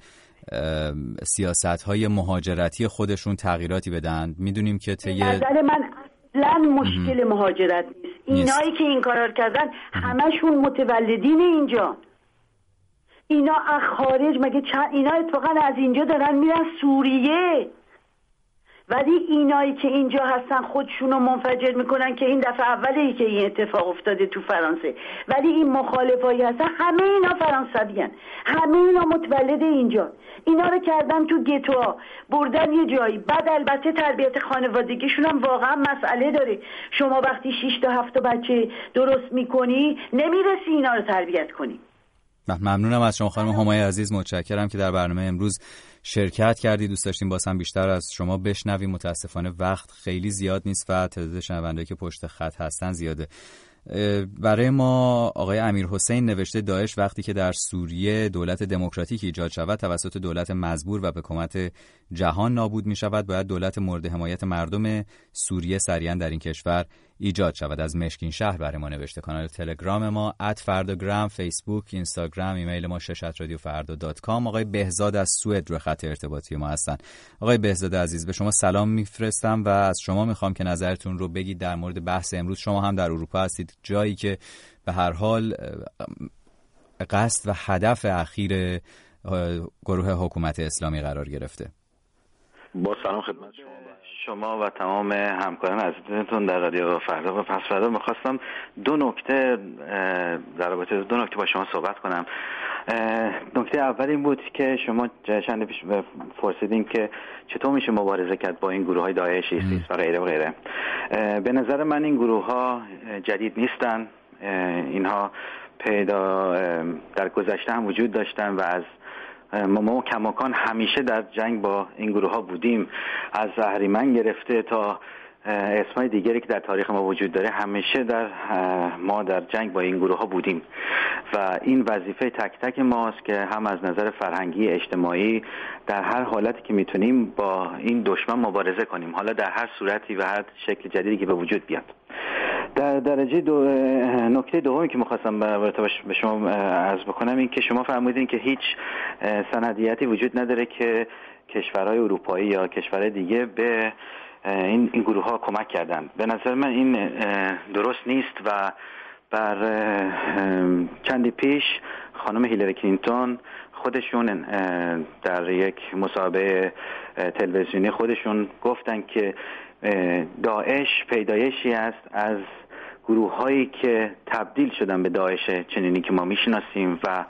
سیاست‌های مهاجرتی خودشون تغییراتی بدن؟ میدونیم که نظر من اصلا مشکل مهاجرت نیست. اینایی که این کارا رو کردن همشون متولدین اینجا. اینا از خارج مگه اینا اتفاقا از اینجا دارن میرن سوریه، ولی اینایی که اینجا هستن خودشونو منفجر میکنن که این دفعه اولی که این اتفاق افتاده تو فرانسه. ولی این مخالفایی هستن همه اینا فرانسویان، همه اینا متولد اینجا. اینا رو کردن تو گتوها، بردن یه جایی. بعد البته تربیت خانوادگیشون هم واقعا مسئله داره. شما وقتی 6 تا 7 تا بچه درست میکنی نمیرسی اینا رو تربیت کنی. ممنونم از شما خانم همای عزیز، متشکرم که در برنامه امروز شرکت کردید. دوست داشتیم باز هم بیشتر از شما بشنویم. متاسفانه وقت خیلی زیاد نیست و تعداد شنوندهایی که پشت خط هستن زیاده. برای ما آقای امیرحسین نوشته داعش وقتی که در سوریه دولت دموکراتیک ایجاد شود توسط دولت مزبور و به کمک جهان نابود می شود، باید دولت مورد حمایت مردم سوریه سریعا در این کشور ایجاد شود. از مشکین شهر برای ما نوشته. کانال تلگرام ما @فرداگرام، فیسبوک، اینستاگرام، ایمیل ما شش@radiofarda.com. آقای بهزاد از سوئد روی خط ارتباطی ما هستن. آقای بهزاد عزیز، به شما سلام میفرستم و از شما میخوام که نظرتون رو بگید در مورد بحث امروز. شما هم در اروپا هستید، جایی که به هر حال قصد و هدف اخیر گروه حکومت اسلامی قرار گرفته. با سلام خدمت شما و تمام همکاران عزیزتون در رادیو فردا و پس فردا. میخواستم دو نکته با شما صحبت کنم. نکته اول این بود که شما چند پیش پرسیدین که چطور میشه مبارزه کرد با این گروه های داعش، ایسیس و غیره و غیره. به نظر من این گروه ها جدید نیستن، اینها پیدا در گذشته هم وجود داشتن و از ما کماکان همیشه در جنگ با این گروه ها بودیم. از اهریمن گرفته تا اسمای دیگری که در تاریخ ما وجود داره همیشه ما در جنگ با این گروه ها بودیم و این وظیفه تک تک ماست که هم از نظر فرهنگی، اجتماعی در هر حالتی که میتونیم با این دشمن مبارزه کنیم، حالا در هر صورتی و هر شکل جدیدی که به وجود بیاد. در درجه نکته دومی که می‌خواستم به شما عرض بکنم این که شما فرمودین که هیچ سندیتی وجود نداره که کشورهای اروپایی یا کشورهای دیگه به این گروه ها کمک کردن. به نظر من این درست نیست و بر چندی پیش خانم هیلاری کلینتون خودشون در یک مصاحبه تلویزیونی خودشون گفتن که داعش پیدایشی است از گروه هایی که تبدیل شدن به داعش چنینی که ما میشناسیم و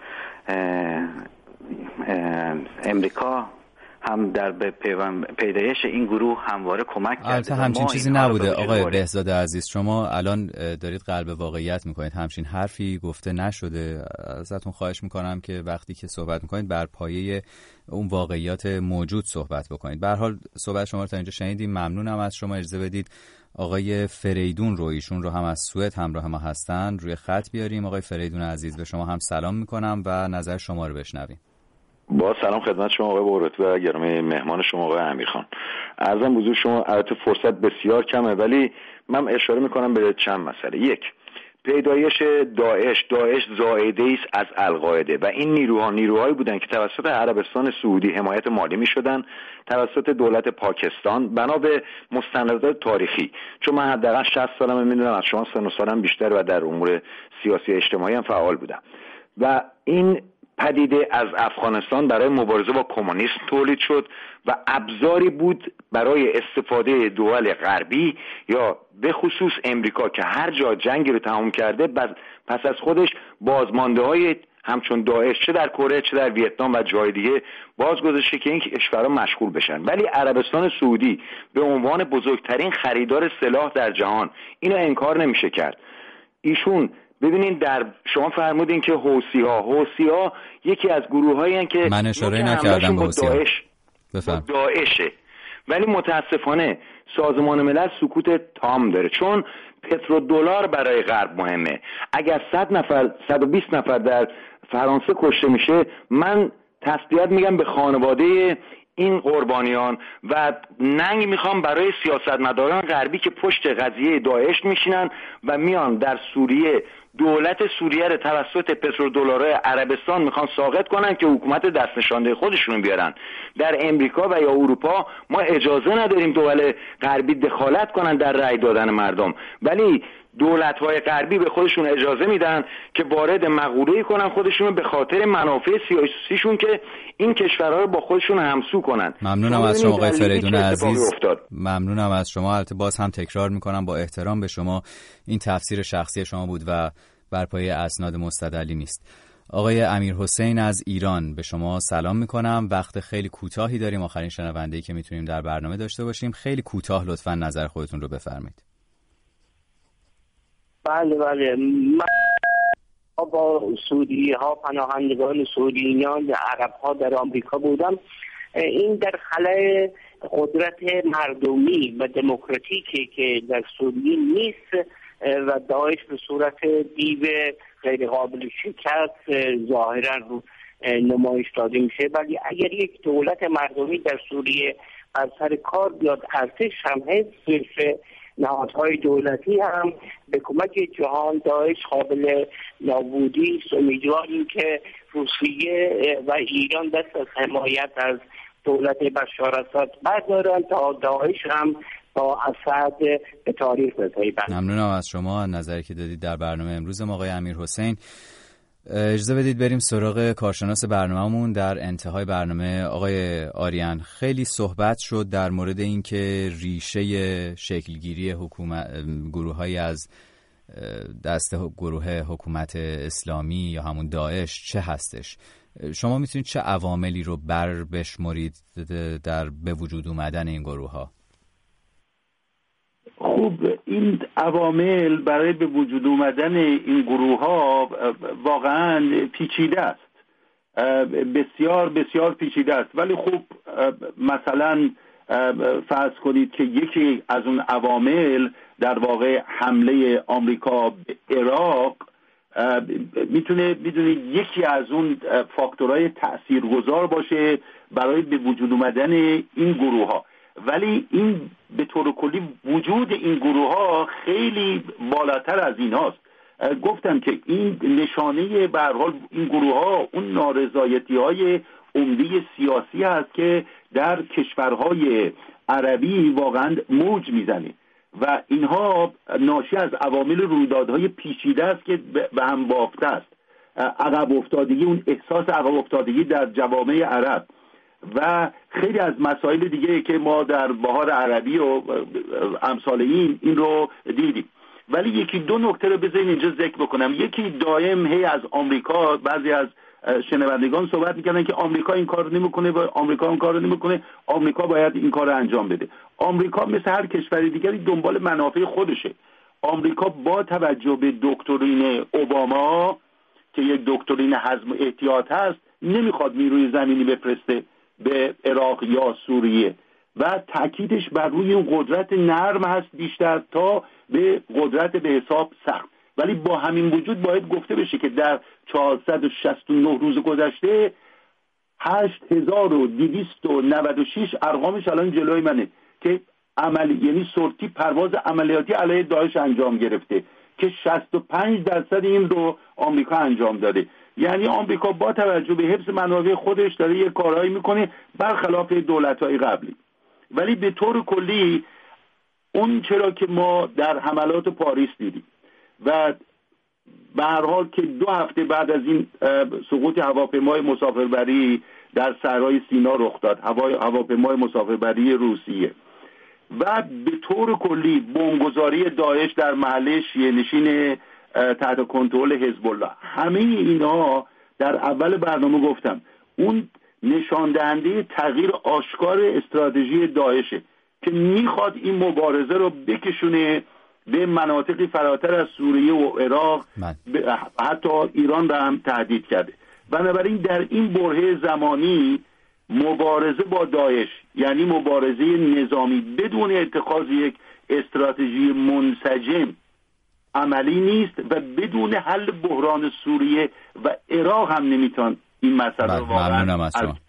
امریکا هم در پیدایش این گروه همواره کمک کرده. البته همچین چیزی نبوده آقای بهزاد عزیز، شما الان دارید قلب واقعیت میکنید، همچین حرفی گفته نشده. ازتون خواهش میکنم که وقتی که صحبت میکنید بر پایه اون واقعیات موجود صحبت بکنید. به هر حال صحبت شما رو تا اینجا شنیدیم، ممنونم از شما. اجازه بدید آقای فریدون رو، ایشون رو هم از سوئد همراه ما هستن، روی خط بیاریم. آقای فریدون عزیز، به شما هم سلام میکنم و نظر شما رو بشنویم. با سلام خدمت شما آقای بهراتی و گرامی مهمان شما آقای امیرخان. عرضم حضور شما، البته فرصت بسیار کمه ولی من اشاره میکنم به چند مسئله. یک، پیدایش داعش زائده است از القاعده و این نیروهایی بودن که توسط عربستان سعودی حمایت مالی میشدن، توسط دولت پاکستان بنا به مستندات تاریخی. چون من حداقل 60 سالمه، میدونم از شما سن و سالم بیشتر و در امور سیاسی اجتماعی هم فعال بودم و این پدیده از افغانستان برای مبارزه با کمونیسم تولید شد و ابزاری بود برای استفاده دول غربی یا به خصوص امریکا که هر جا جنگی رو تمام کرده پس از خودش بازمانده‌های همچون داعش چه در کره چه در ویتنام و جای دیگه باز گذاشته که این کشورها مشغول بشن. ولی عربستان سعودی به عنوان بزرگترین خریدار سلاح در جهان اینو انکار نمیشه کرد. ایشون ببینین شما فرمودین که حوثی‌ها یکی از گروه‌هایی هستند که من اشاره نکردم به داعشه، ولی متاسفانه سازمان ملل سکوت تام داره چون پترودلار برای غرب مهمه. اگر 100 نفر 120 نفر در فرانسه کشته میشه، من تسلیت میگم به خانواده این قربانیان و ننگ میخوام برای سیاستمداران غربی که پشت قضیه داعش میشینن و میان در سوریه دولت سوریه رو توسط پترودلارهای عربستان میخوان ساقط کنن که حکومت دست نشانده خودشون بیارن. در امریکا و یا اروپا ما اجازه نداریم دول غربی دخالت کنن در رأی دادن مردم، ولی دولت‌های غربی به خودشون اجازه میدن که وارد مغوله‌ای کنن خودشون به خاطر منافع سیاسیشون که این کشورها رو با خودشون همسو کنن. ممنونم از شما آقای فریدون عزیز. ممنونم از شما. البته باز هم تکرار میکنم با احترام به شما، این تفسیر شخصی شما بود و بر پایه اسناد مستدلی نیست. آقای امیرحسین از ایران، به شما سلام میکنم. وقت خیلی کوتاهی داریم، آخرین شنونده‌ای که میتونیم در برنامه داشته باشیم. خیلی کوتاه لطفاً نظر خودتون رو بفرمایید. بله من با سعودی ها، پناهندگان سعودیان، عرب ها در آمریکا بودم. این در خلأ قدرت مردمی و دموکراتیکی که در سوریه نیست و داعش به صورت دیو غیر قابل شکست ظاهرا نمایش داده میشه. ولی اگر یک دولت مردمی در سوریه از سر کار بیاد، ارتش هم حفظ نهادهای دولتی هم به کمک جهان، داعش قابل نابودی است. امیدواریم که روسیه و ایران دست از حمایت از دولت بشار اسد بردارن تا داعش هم با اسد به تاریخ بپیوندد. ممنونم از شما نظری که دادید در برنامه امروز ما آقای امیرحسین. اجازه بدید بریم سراغ کارشناس برنامه‌مون. در انتهای برنامه آقای آریان، خیلی صحبت شد در مورد اینکه ریشه شکلگیری گروه‌هایی از دست گروه حکومت اسلامی یا همون داعش چه هستش؟ شما میتونید چه عواملی رو بشمرید در به وجود اومدن این گروه ها؟ خب این عوامل برای به وجود اومدن این گروه ها واقعا پیچیده است، بسیار بسیار پیچیده است. ولی خب مثلا فرض کنید که یکی از اون عوامل در واقع حمله آمریکا به عراق میتونه یکی از اون فاکتورهای تاثیرگذار باشه برای به وجود اومدن این گروه ها. ولی این به طور کلی وجود این گروه ها خیلی بالاتر از این هاست. گفتم که این نشانه به هر حال این گروه ها اون نارضایتی های عمده سیاسی هست که در کشورهای عربی واقعا موج میزنه و اینها ناشی از عوامل رویدادهای پیچیده است که به هم بافته است. عقب افتادگی، اون احساس عقب افتادگی در جوامع عرب و خیلی از مسائل دیگه که ما در بهار عربی و امثال این رو دیدیم. ولی یکی دو نکته رو بذارین اینجا ذکر بکنم. یکی دائم هی از آمریکا بعضی از شنوندگان صحبت میکنن که آمریکا این کار نمیکنه و آمریکا اون کار نمیکنه، آمریکا باید این کار رو انجام بده. آمریکا مثل هر کشور دیگری دنبال منافع خودشه. آمریکا با توجه به دکترین اوباما که یک دکترین حزم احتیاط هست نمیخواد نیروی زمینی بفرسته به عراق یا سوریه و تاکیدش بر روی اون قدرت نرم هست بیشتر تا به قدرت به حساب سخت. ولی با همین وجود باید گفته بشه که در 469 روز گذشته 8296 ارقامش الان جلوی منه که یعنی سورتی پرواز عملیاتی علیه داعش انجام گرفته که 65% این رو آمریکا انجام داده. یعنی آمریکا با توجه به حفظ منابع خودش داره یه کارهایی میکنه برخلاف دولت‌های قبلی. ولی به طور کلی اون چرا که ما در حملات پاریس دیدیم و به هر حال که 2 هفته بعد از این سقوط هواپیمای مسافربری در صحرای سینا رخ داد، هواپیمای مسافربری روسیه، و به طور کلی بمبگذاری داعش در محله شیعه‌نشین تحت کنترل حزب الله، همه اینا در اول برنامه گفتم اون نشان دهنده تغییر آشکار استراتژی داعشه که میخواد این مبارزه رو بکشونه به مناطقی فراتر از سوریه و عراق، حتی ایران را هم تهدید کرده. بنابراین در این برهه زمانی مبارزه با داعش یعنی مبارزه نظامی بدون اتخاذ یک استراتژی منسجم عملی نیست و بدون حل بحران سوریه و عراق هم نمیتون این مسئله رو واقعا.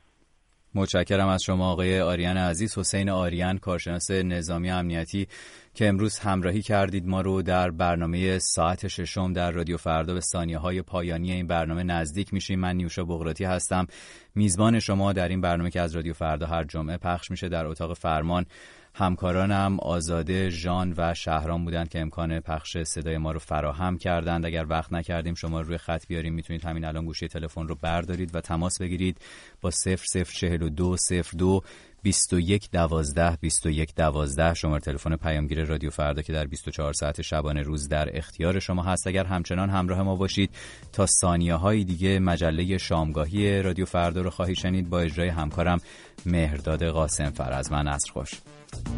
متشکرم از شما آقای آریان عزیز. حسین آریان، کارشناس نظامی امنیتی که امروز همراهی کردید ما رو در برنامه ساعت ششم در رادیو فردا. به ثانیه‌های پایانی این برنامه نزدیک میشیم. من نیوشا بغراتی هستم، میزبان شما در این برنامه که از رادیو فردا هر جمعه پخش میشه. در اتاق فرمان همکارانم آزاده، ژان و شهرام بودند که امکان پخش صدای ما رو فراهم کردند. اگر وقت نکردیم شما روی خط بیاریم، میتونید همین الان گوشی تلفن رو بردارید و تماس بگیرید با 0042 02 21 12 21 12 شماره تلفن پیامگیر رادیو فردا که در 24 ساعت شبانه روز در اختیار شما هست. اگر همچنان همراه ما باشید تا ثانیه‌های دیگه مجله شامگاهی رادیو فردا رو خواهید شنید با اجرای همکارم مهرداد قاسم فر. از من عصر خوش.